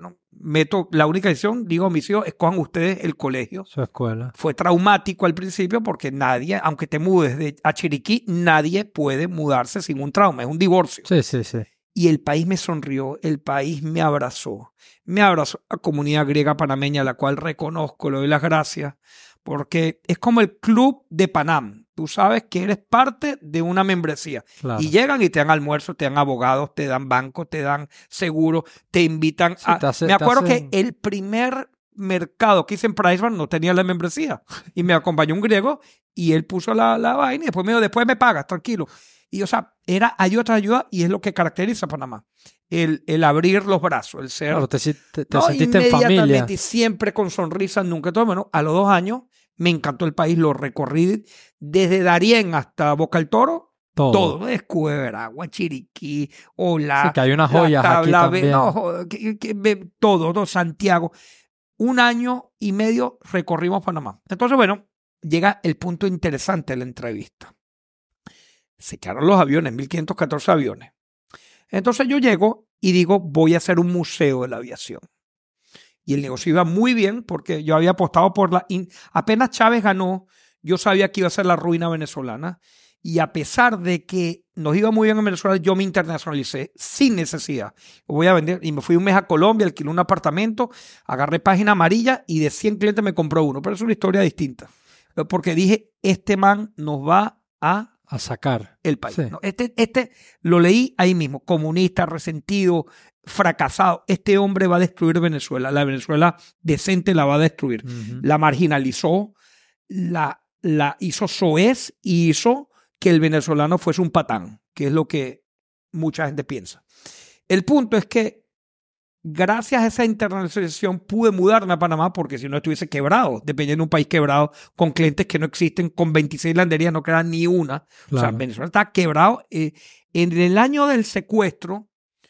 meto la única decisión, digo a mis hijos, escojan ustedes el colegio. Su escuela. Fue traumático al principio porque nadie, aunque te mudes de a Chiriquí, nadie puede mudarse sin un trauma, es un divorcio. Sí, sí, sí. Y el país me sonrió, el país me abrazó, me abrazó la comunidad griega panameña, a la cual reconozco, le doy las gracias, porque es como el club de Panam. Tú sabes que eres parte de una membresía. Claro. Y llegan y te dan almuerzo, te dan abogados, te dan bancos, te dan seguro, te invitan Sí, a... te hace, me acuerdo te hacen... que el primer mercado que hice en Priceman no tenía la membresía. Y me acompañó un griego y él puso la, la vaina y después me dijo, después me pagas, tranquilo. Y o sea, era ayuda tras ayuda y es lo que caracteriza a Panamá. El, el abrir los brazos, el ser... Claro, te, te, te no, sentiste en familia. inmediatamente y siempre con sonrisas, nunca todo. Bueno, a los dos años me encantó el país, lo recorrí desde Darién hasta Boca del Toro. Todo. Todo, Escuebra, Chiriquí, Ola, Sí, que hay unas joyas la aquí tabla, también. no, que, que, que, todo, todo, Santiago. Un año y medio recorrimos Panamá. Entonces, bueno, llega el punto interesante de la entrevista. Se echaron los aviones, mil quinientos catorce aviones. Entonces yo llego y digo, voy a hacer un museo de la aviación. Y el negocio iba muy bien porque yo había apostado por la... In... Apenas Chávez ganó, yo sabía que iba a ser la ruina venezolana. Y a pesar de que nos iba muy bien en Venezuela, yo me internacionalicé sin necesidad. Voy a vender y me fui un mes a Colombia, alquilé un apartamento, agarré página amarilla y de cien clientes me compró uno. Pero es una historia distinta. Porque dije, este man nos va a... A sacar. El país. Sí. ¿No? Este, este lo leí ahí mismo. Comunista, resentido, fracasado. Este hombre va a destruir Venezuela. La Venezuela decente la va a destruir. Uh-huh. La marginalizó, la, la hizo soez y hizo que el venezolano fuese un patán, que es lo que mucha gente piensa. El punto es que gracias a esa internacionalización pude mudarme a Panamá porque si no estuviese quebrado, dependiendo de un país quebrado, con clientes que no existen, con veintiséis landerías no queda ni una. Claro. O sea, Venezuela está quebrado. Eh, en el año del secuestro,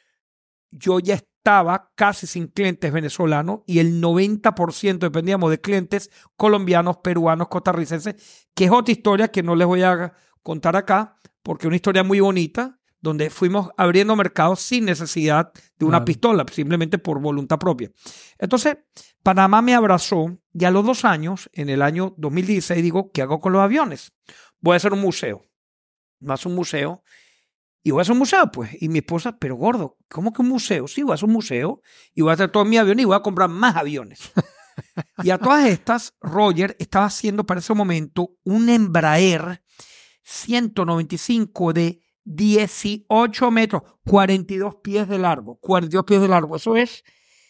yo ya estaba casi sin clientes venezolanos y el noventa por ciento dependíamos de clientes colombianos, peruanos, costarricenses, que es otra historia que no les voy a contar acá porque es una historia muy bonita, donde fuimos abriendo mercados sin necesidad de una claro. pistola, simplemente por voluntad propia. Entonces, Panamá me abrazó y a los dos años, en el año dos mil dieciséis, digo, ¿qué hago con los aviones? Voy a hacer un museo. Más un museo. Y voy a hacer un museo, pues. Y mi esposa, pero gordo, ¿cómo que un museo? Sí, voy a hacer un museo y voy a hacer todos mis aviones y voy a comprar más aviones. Y a todas estas, Roger estaba haciendo para ese momento un Embraer ciento noventa y cinco de dieciocho metros, cuarenta y dos pies de largo, cuarenta y dos pies de largo, eso es,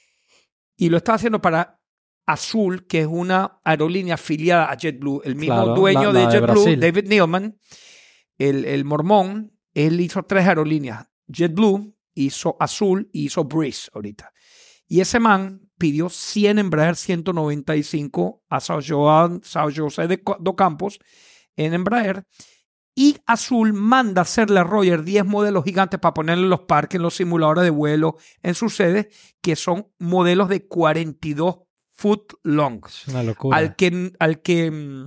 y lo estaba haciendo para Azul, que es una aerolínea afiliada a JetBlue, el mismo claro, dueño la, la de JetBlue, de David Neilman, el, el mormón, él hizo tres aerolíneas, JetBlue, hizo Azul y hizo Breeze ahorita. Y ese man pidió cien Embraer ciento noventa y cinco a Sao José de dos Campos en Embraer. Y Azul manda hacerle a Roger diez modelos gigantes para ponerle en los parques, en los simuladores de vuelo, en sus sedes, que son modelos de cuarenta y dos foot long. Es una locura. Al que, al que,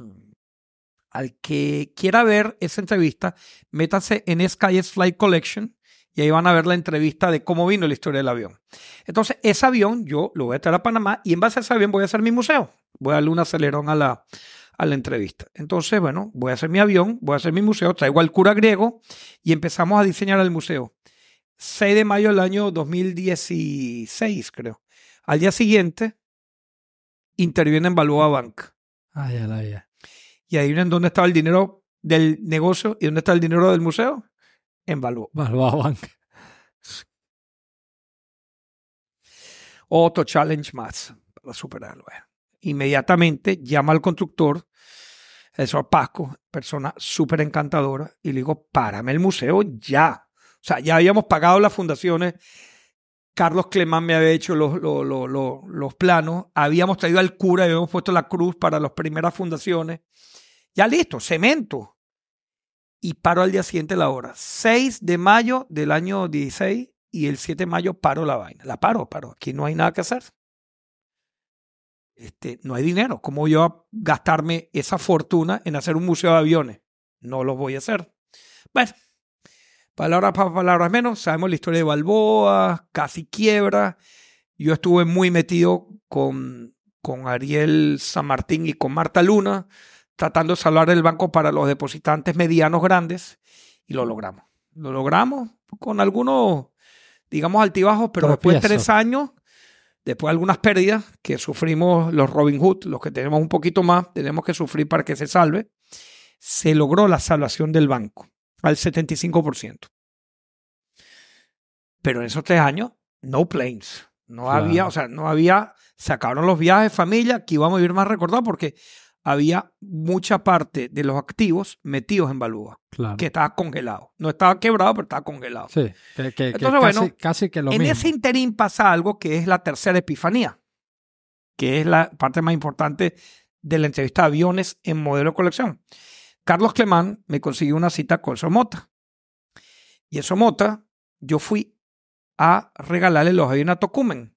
al que quiera ver esa entrevista, métase en Sky's Flight Collection y ahí van a ver la entrevista de cómo vino la historia del avión. Entonces, ese avión yo lo voy a traer a Panamá y en base a ese avión voy a hacer mi museo. Voy a darle un acelerón a la... a la entrevista. Entonces, bueno, voy a hacer mi avión, voy a hacer mi museo, traigo al cura griego y empezamos a diseñar el museo. seis de mayo del año dos mil dieciséis, creo. Al día siguiente, interviene en Balboa Bank. Ah, ya la vi. Y ahí ven dónde estaba el dinero del negocio y dónde está el dinero del museo. En Balboa. Balboa Bank. Otro challenge más para superarlo. Inmediatamente llama al constructor, el señor Pasco, persona súper encantadora, y le digo, párame el museo ya. O sea, ya habíamos pagado las fundaciones, Carlos Clemán me había hecho los, los, los, los, los planos, habíamos traído al cura, habíamos puesto la cruz para las primeras fundaciones. Ya listo, cemento. Y paro al día siguiente la hora. seis de mayo del año dieciséis y el siete de mayo paro la vaina. La paro, paro. Aquí no hay nada que hacer. Este, no hay dinero. ¿Cómo yo voy a gastarme esa fortuna en hacer un museo de aviones? No lo voy a hacer. Bueno, palabras para palabras menos. Sabemos la historia de Balboa, casi quiebra. Yo estuve muy metido con, con Ariel San Martín y con Marta Luna, tratando de salvar el banco para los depositantes medianos grandes, y lo logramos. Lo logramos con algunos, digamos, altibajos, pero Tropiezo. después de tres años, después de algunas pérdidas que sufrimos los Robin Hood, los que tenemos un poquito más, tenemos que sufrir para que se salve, se logró la salvación del banco al setenta y cinco por ciento. Pero en esos tres años, no planes. No Claro. había, o sea, no había, se acabaron los viajes de familia, que íbamos a vivir más recordados porque había mucha parte de los activos metidos en Balboa, Claro. que estaba congelado. No estaba quebrado, pero estaba congelado. Sí, que, que, que Entonces, casi, bueno, casi que lo en mismo. ese interín pasa algo que es la tercera epifanía, que es la parte más importante de la entrevista de aviones en modelo de colección. Carlos Clemán me consiguió una cita con Somota. Y en Somota yo fui a regalarle los aviones a Tocumen.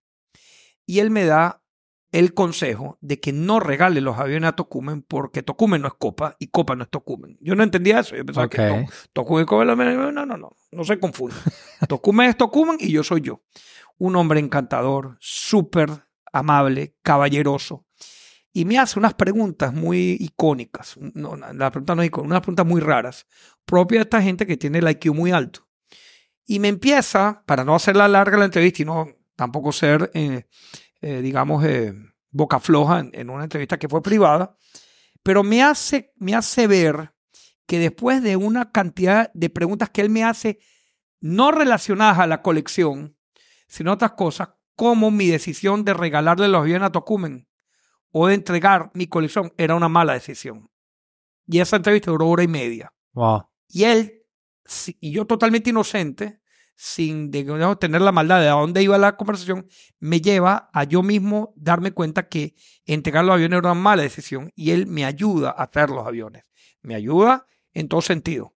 Y él me da el consejo de que no regale los aviones a Tocumen porque Tocumen no es Copa y Copa no es Tocumen. Yo no entendía eso. Yo pensaba Okay. que to Tocumen es Copa. No, no, no, no, no se confunda. Tocumen es Tocumen y yo soy yo. Un hombre encantador, súper amable, caballeroso. Y me hace unas preguntas muy icónicas. No, la pregunta no es icónica, unas preguntas muy raras, propias de esta gente que tiene el I Q muy alto. Y me empieza, para no hacerla larga la entrevista y no tampoco ser, eh, eh, digamos, eh, boca floja en, en una entrevista que fue privada, pero me hace, me hace ver que después de una cantidad de preguntas que él me hace, no relacionadas a la colección, sino otras cosas, como mi decisión de regalarle los aviones a Tocumen o de entregar mi colección era una mala decisión. Y esa entrevista duró hora y media. Wow. Y él, y yo totalmente inocente, sin digamos, tener la maldad de a dónde iba la conversación, me lleva a yo mismo darme cuenta que entregar los aviones era una mala decisión y él me ayuda a traer los aviones. Me ayuda en todo sentido.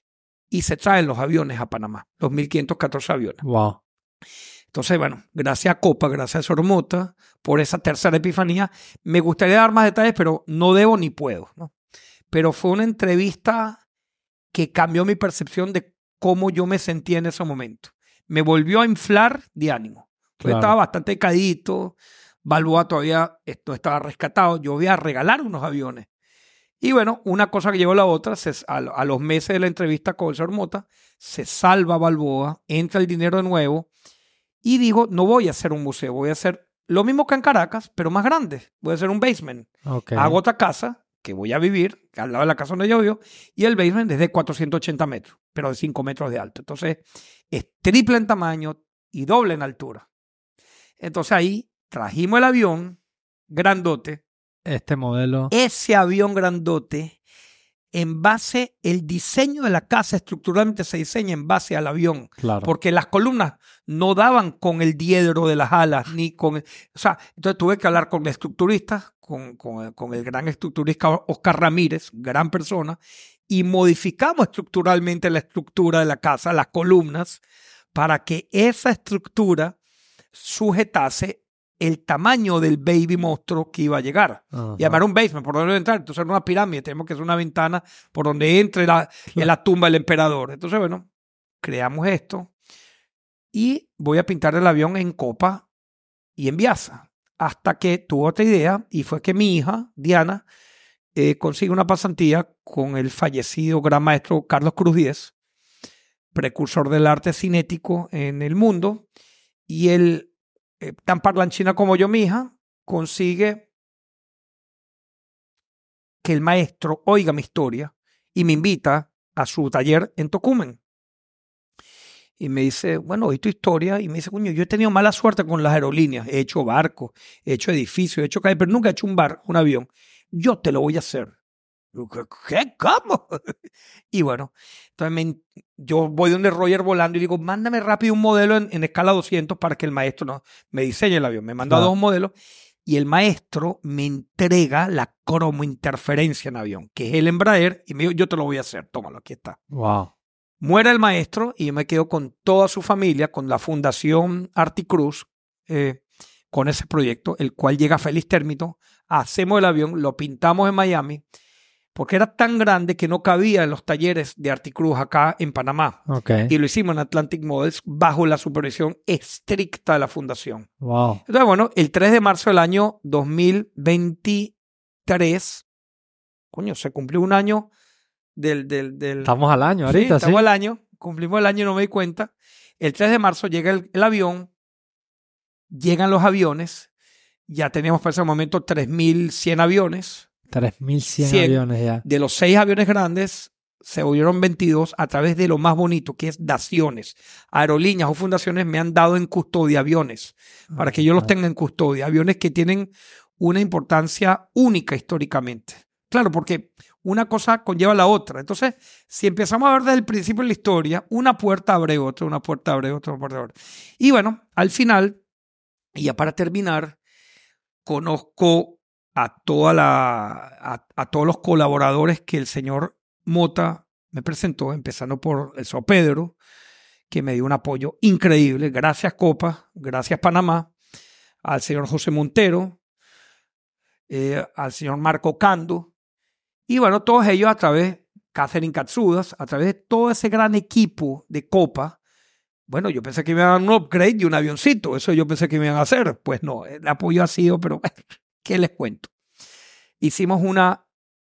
Y se traen los aviones a Panamá, los mil quinientos catorce aviones. Wow. Entonces, bueno, gracias a Copa, gracias a Sormota, por esa tercera epifanía. Me gustaría dar más detalles, pero no debo ni puedo, ¿no? Pero fue una entrevista que cambió mi percepción de cómo yo me sentía en ese momento. Me volvió a inflar de ánimo. Yo Claro. estaba bastante caídito, Balboa todavía esto estaba rescatado, yo voy a regalar unos aviones. Y bueno, una cosa que llevó a la otra, se, a, a los meses de la entrevista con el señor Mota, se salva Balboa, entra el dinero de nuevo y digo, no voy a hacer un museo, voy a hacer lo mismo que en Caracas, pero más grande. Voy a hacer un basement. Okay. Hago otra casa que voy a vivir, al lado de la casa donde yo vivo, y el basement es de cuatrocientos ochenta metros, pero de cinco metros de alto. Entonces, es triple en tamaño y doble en altura. Entonces ahí trajimos el avión grandote. Este modelo. Ese avión grandote, en base, el diseño de la casa estructuralmente se diseña en base al avión. Claro. Porque las columnas no daban con el diedro de las alas, ni con... O sea, entonces tuve que hablar con el estructurista, con, con, con el gran estructurista Oscar Ramírez, gran persona, y modificamos estructuralmente la estructura de la casa, las columnas, para que esa estructura sujetase el tamaño del baby monstruo que iba a llegar. Uh-huh. Y además era un basement por donde entrar. Entonces era una pirámide. Tenemos que hacer una ventana por donde entre la, en la tumba del emperador. Entonces, bueno, creamos esto. Y voy a pintar el avión en Copa y en Biasa. Hasta que tuvo otra idea y fue que mi hija, Diana, eh, consigue una pasantía con el fallecido gran maestro Carlos Cruz Díez, precursor del arte cinético en el mundo. Y él, eh, tan parlanchina como yo, mi hija, consigue que el maestro oiga mi historia y me invita a su taller en Tocumen. Y me dice, bueno, oí tu historia. Y me dice, coño, yo he tenido mala suerte con las aerolíneas. He hecho barcos, he hecho edificios, he hecho calles, pero nunca he hecho un bar, un avión. Yo te lo voy a hacer. ¿Qué? ¿Cómo? Y bueno, entonces me, yo voy donde Roger volando y digo, mándame rápido un modelo en, en escala doscientos para que el maestro no, me diseñe el avión. Me manda Claro. dos modelos y el maestro me entrega la cromointerferencia en avión, que es el Embraer, y me dijo, yo te lo voy a hacer, tómalo, aquí está. Wow. Muere el maestro y yo me quedo con toda su familia, con la Fundación Articruz, eh, con ese proyecto, el cual llega a feliz término. Hacemos el avión, lo pintamos en Miami, porque era tan grande que no cabía en los talleres de Articruz acá en Panamá. Okay. Y lo hicimos en Atlantic Models bajo la supervisión estricta de la fundación. Wow. Entonces, bueno, el tres de marzo del año dos mil veintitrés, coño, se cumplió un año del... del, del Estamos al año ahorita, sí. Estamos ¿sí? al año, cumplimos el año y no me di cuenta. El tres de marzo llega el, el avión, llegan los aviones, ya teníamos para ese momento tres mil cien aviones. tres mil cien cien. aviones ya. De los seis aviones grandes, se volvieron veintidós a través de lo más bonito, que es daciones. Aerolíneas o fundaciones me han dado en custodia aviones, para que yo los tenga en custodia. Aviones que tienen una importancia única históricamente. Claro, porque una cosa conlleva la otra. Entonces, si empezamos a ver desde el principio de la historia, una puerta abre otra, una puerta abre otra, una puerta abre otra. Y bueno, al final, y ya para terminar, conozco a, toda la, a, a todos los colaboradores que el señor Mota me presentó, empezando por el señor Pedro, que me dio un apoyo increíble. Gracias Copa, gracias Panamá, al señor José Montero, eh, al señor Marco Cando, y bueno, todos ellos a través, Catherine Katsudas, a través de todo ese gran equipo de Copa. Bueno, yo pensé que me iban a dar un upgrade y un avioncito, eso yo pensé que me iban a hacer. Pues no, el apoyo ha sido, pero ¿qué les cuento? Hicimos una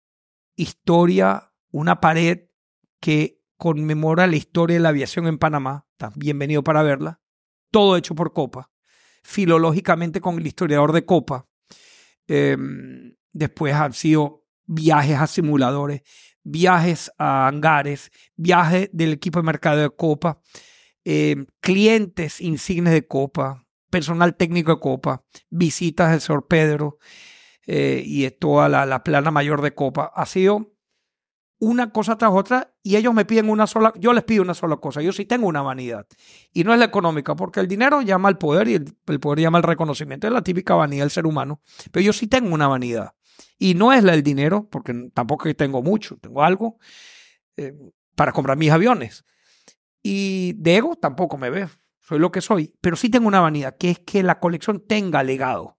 historia, una pared que conmemora la historia de la aviación en Panamá. Estás bienvenido para verla. Todo hecho por Copa. Filológicamente con el historiador de Copa. Eh, después han sido viajes a simuladores, viajes a hangares, viajes del equipo de mercado de Copa, eh, clientes insignes de Copa, personal técnico de Copa, visitas del señor Pedro eh, y de toda la, la plana mayor de Copa. Ha sido una cosa tras otra y ellos me piden una sola, yo les pido una sola cosa. Yo sí tengo una vanidad y no es la económica, porque el dinero llama al poder y el, el poder llama al reconocimiento. Es la típica vanidad del ser humano, pero yo sí tengo una vanidad y no es la del dinero, porque tampoco es que tengo mucho, tengo algo eh, para comprar mis aviones, y de ego tampoco me veo, soy lo que soy, pero sí tengo una vanidad, que es que la colección tenga legado.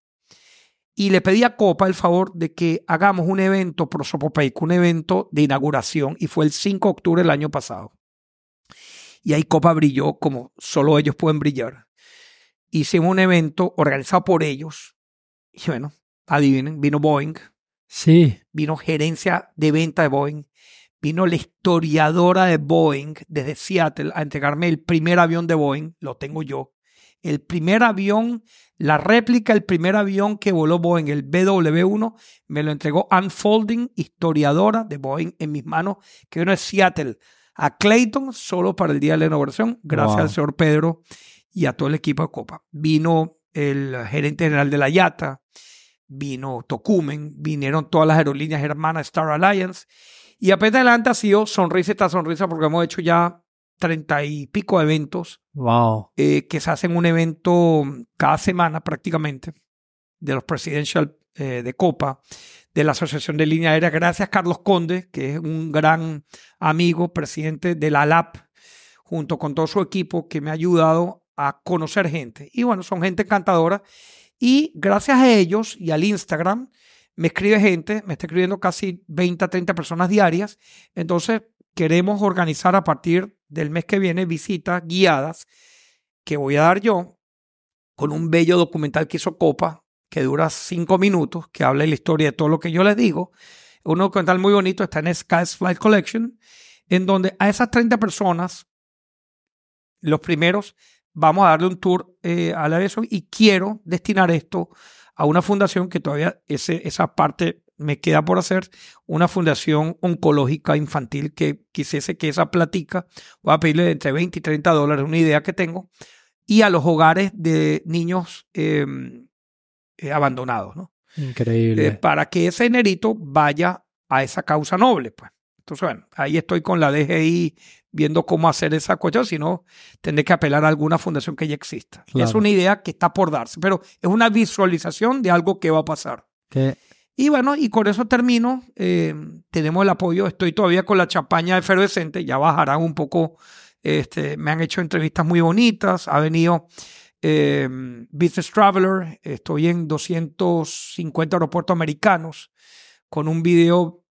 Y le pedí a Copa el favor de que hagamos un evento prosopopeico, un evento de inauguración, y fue el cinco de octubre del año pasado. Y ahí Copa brilló como solo ellos pueden brillar. Hicimos un evento organizado por ellos. Y bueno, adivinen, vino Boeing. Sí. Vino gerencia de venta de Boeing. Vino la historiadora de Boeing desde Seattle a entregarme el primer avión de Boeing. Lo tengo yo. El primer avión, la réplica, el primer avión que voló Boeing, el B W uno, me lo entregó Ann Folding, historiadora de Boeing, en mis manos, que vino de Seattle a Clayton solo para el día de la inauguración, gracias wow. al señor Pedro y a todo el equipo de Copa. Vino el gerente general de la I A T A, vino Tocumen, vinieron todas las aerolíneas hermanas Star Alliance, y apenas adelante ha sido sonrisa tras sonrisa, porque hemos hecho ya treinta y pico eventos wow. eh, que se hacen un evento cada semana prácticamente, de los Presidential eh, de Copa, de la Asociación de Línea Aérea. Gracias Carlos Conde, que es un gran amigo, presidente de la A L A P, junto con todo su equipo, que me ha ayudado a conocer gente. Y bueno, son gente encantadora. Y gracias a ellos y al Instagram, me escribe gente, me está escribiendo casi veinte a treinta personas diarias. Entonces, queremos organizar a partir del mes que viene visitas guiadas que voy a dar yo, con un bello documental que hizo Copa, que dura cinco minutos, que habla de la historia de todo lo que yo les digo. Un documental muy bonito, está en Skies Flight Collection, en donde a esas treinta personas, los primeros, vamos a darle un tour eh, a la aviación, y quiero destinar esto a una fundación que todavía ese, esa parte me queda por hacer, una fundación oncológica infantil, que quisiese que esa platica, voy a pedirle entre veinte y treinta dólares, una idea que tengo, y a los hogares de niños eh, eh, abandonados, ¿no? Increíble. Eh, para que ese dinerito vaya a esa causa noble, pues. Entonces, bueno, ahí estoy con la D G I viendo cómo hacer esa cuestión, si no, tendré que apelar a alguna fundación que ya exista. Claro. Es una idea que está por darse, pero es una visualización de algo que va a pasar. ¿Qué? Y bueno, y con eso termino. Eh, tenemos el apoyo, estoy todavía con la champaña efervescente, ya bajarán un poco. Este, me han hecho entrevistas muy bonitas, ha venido eh, Business Traveler, estoy en doscientos cincuenta aeropuertos americanos con un video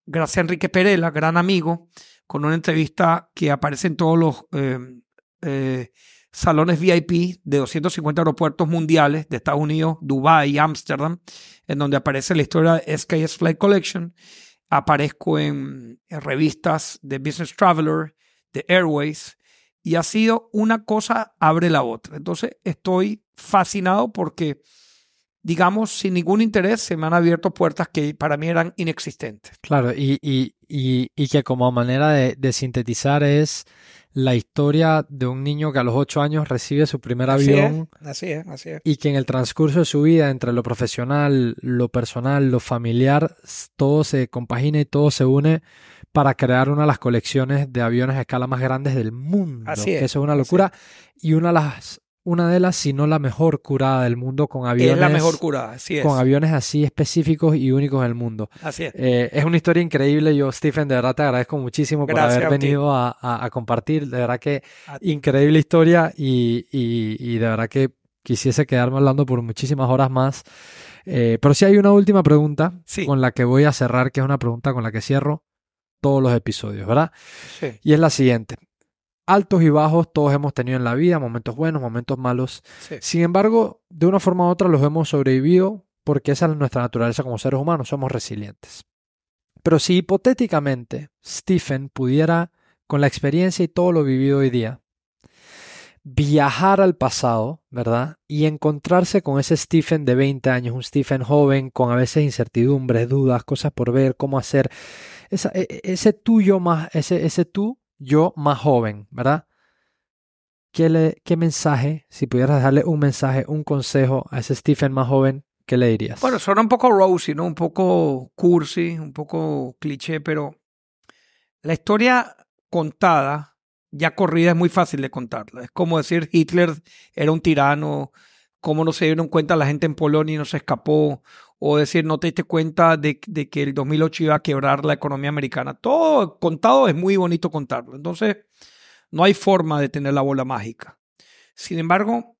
gracias a Enrique Perela, gran amigo, con una entrevista que aparece en todos los eh, eh, salones V I P de doscientos cincuenta aeropuertos mundiales de Estados Unidos, Dubái y Ámsterdam, en donde aparece la historia de S K S Flight Collection. Aparezco en, en revistas de Business Traveler, de Airways, y ha sido una cosa abre la otra. Entonces estoy fascinado porque, digamos, sin ningún interés se me han abierto puertas que para mí eran inexistentes. Claro, y, y, y, y que como manera de, de sintetizar es la historia de un niño que a los ocho años recibe su primer Así avión es, así es, así es. y que en el transcurso de su vida, entre lo profesional, lo personal, lo familiar, s- todo se compagina y todo se une para crear una de las colecciones de aviones a escala más grandes del mundo. Así Que es, eso es una así locura. Y una de las, una de las, si no la mejor curada del mundo con aviones, Es la mejor curada, así es. con aviones así específicos y únicos del mundo. Así es. Eh, es una historia increíble. Yo, Stephen, de verdad te agradezco muchísimo por Gracias haber a ti. venido a, a- a compartir. De verdad que A- increíble historia y, y- y de verdad que quisiese quedarme hablando por muchísimas horas más. Eh, pero sí hay una última pregunta Sí, con la que voy a cerrar, que es una pregunta con la que cierro todos los episodios, ¿verdad? sí, Y es la siguiente. Altos y bajos todos hemos tenido en la vida, momentos buenos, momentos malos. sí. Sin embargo, de una forma u otra los hemos sobrevivido porque esa es nuestra naturaleza como seres humanos, somos resilientes. Pero si hipotéticamente Stephen pudiera, con la experiencia y todo lo vivido hoy día, viajar al pasado, ¿verdad? Y encontrarse con ese Stephen de veinte años, un Stephen joven, con a veces incertidumbres, dudas, cosas por ver, cómo hacer, esa, e- e- ese tuyo más, ese, ese tú, yo más joven, ¿verdad? ¿Qué, le, qué mensaje, si pudieras darle un mensaje, un consejo a ese Stephen más joven, qué le dirías? Bueno, suena un poco rosy, ¿no? Un poco cursi, un poco cliché, pero la historia contada, ya corrida, es muy fácil de contarla. Es como decir Hitler era un tirano, cómo no se dieron cuenta la gente en Polonia y no se escapó, o decir no te diste cuenta de, de que el dos mil ocho iba a quebrar la economía americana. Todo contado es muy bonito contarlo. Entonces, no hay forma de tener la bola mágica. Sin embargo,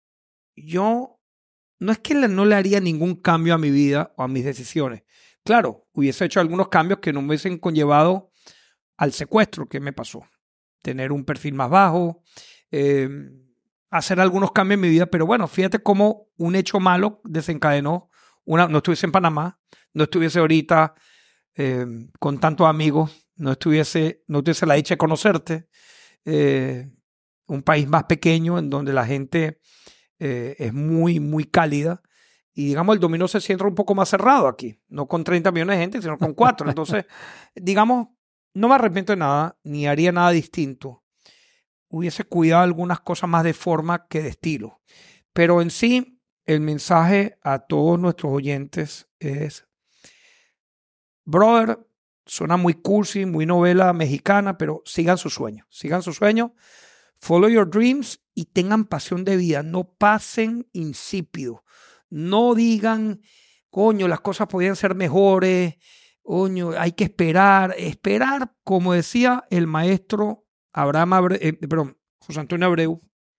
yo no es que le- no le haría ningún cambio a mi vida o a mis decisiones. Claro, hubiese hecho algunos cambios que no me hubiesen conllevado al secuestro que me pasó. Tener un perfil más bajo, eh, hacer algunos cambios en mi vida, pero bueno, fíjate cómo un hecho malo desencadenó una, no estuviese en Panamá, no estuviese ahorita eh, con tantos amigos, no estuviese, no tuviese la dicha de conocerte, eh, un país más pequeño en donde la gente eh, es muy, muy cálida. Y digamos, el dominó se siente un poco más cerrado aquí, no con treinta millones de gente, sino con cuatro. Entonces, digamos, no me arrepiento de nada, ni haría nada distinto. Hubiese cuidado algunas cosas más de forma que de estilo. Pero en sí, el mensaje a todos nuestros oyentes es, brother, suena muy cursi, muy novela mexicana, pero sigan sus sueños, sigan sus sueños, follow your dreams y tengan pasión de vida, no pasen insípido, no digan, coño, las cosas podrían ser mejores, coño, hay que esperar, esperar, como decía el maestro Abraham Abreu, eh, perdón, José Antonio Abreu,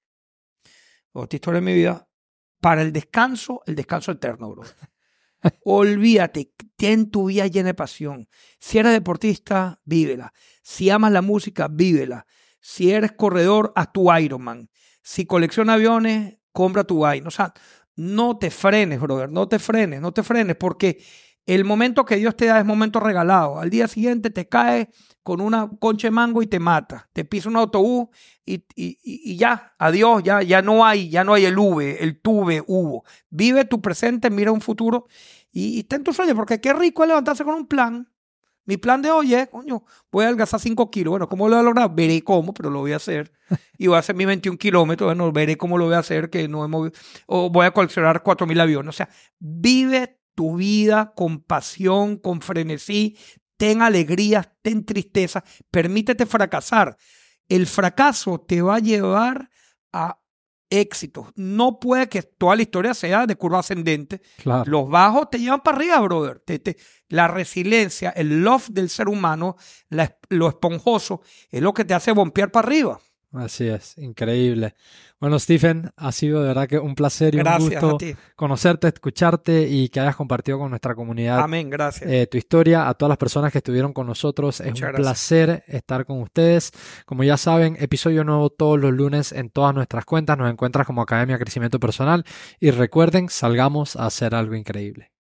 otra historia de mi vida, para el descanso, el descanso eterno, bro. Olvídate, ten tu vida llena de pasión. Si eres deportista, vívela. Si amas la música, vívela. Si eres corredor, haz tu Ironman. Si coleccionas aviones, compra tu vaina. O sea, no te frenes, brother, no te frenes, no te frenes, porque el momento que Dios te da es momento regalado. Al día siguiente te caes con una concha de mango y te mata. Te pisa un autobús y, y, y ya, adiós, ya, ya no hay, ya no hay el V, el tuve, hubo. Vive tu presente, mira un futuro y, y ten tus sueños, porque qué rico es levantarse con un plan. Mi plan de hoy es, coño, voy a adelgazar cinco kilos. Bueno, ¿cómo lo voy a lograr? Veré cómo, pero lo voy a hacer. Y voy a hacer mis veintiún kilómetros. Bueno, veré cómo lo voy a hacer, que no hemos, o voy a coleccionar cuatro mil aviones. O sea, vive tu vida con pasión, con frenesí. Ten alegrías, ten tristeza. Permítete fracasar. El fracaso te va a llevar a éxito. No puede que toda la historia sea de curva ascendente. Claro. Los bajos te llevan para arriba, brother. Te, te, la resiliencia, el love del ser humano, la, lo esponjoso, es lo que te hace bompear para arriba. Así es, increíble. Bueno, Stephen, ha sido de verdad que un placer y un Gracias gusto a ti. conocerte, escucharte y que hayas compartido con nuestra comunidad Amén, gracias. eh, tu historia. A todas las personas que estuvieron con nosotros, es Muchas un gracias. placer estar con ustedes. Como ya saben, episodio nuevo todos los lunes en todas nuestras cuentas. Nos encuentras como Academia Crecimiento Personal y recuerden, salgamos a hacer algo increíble.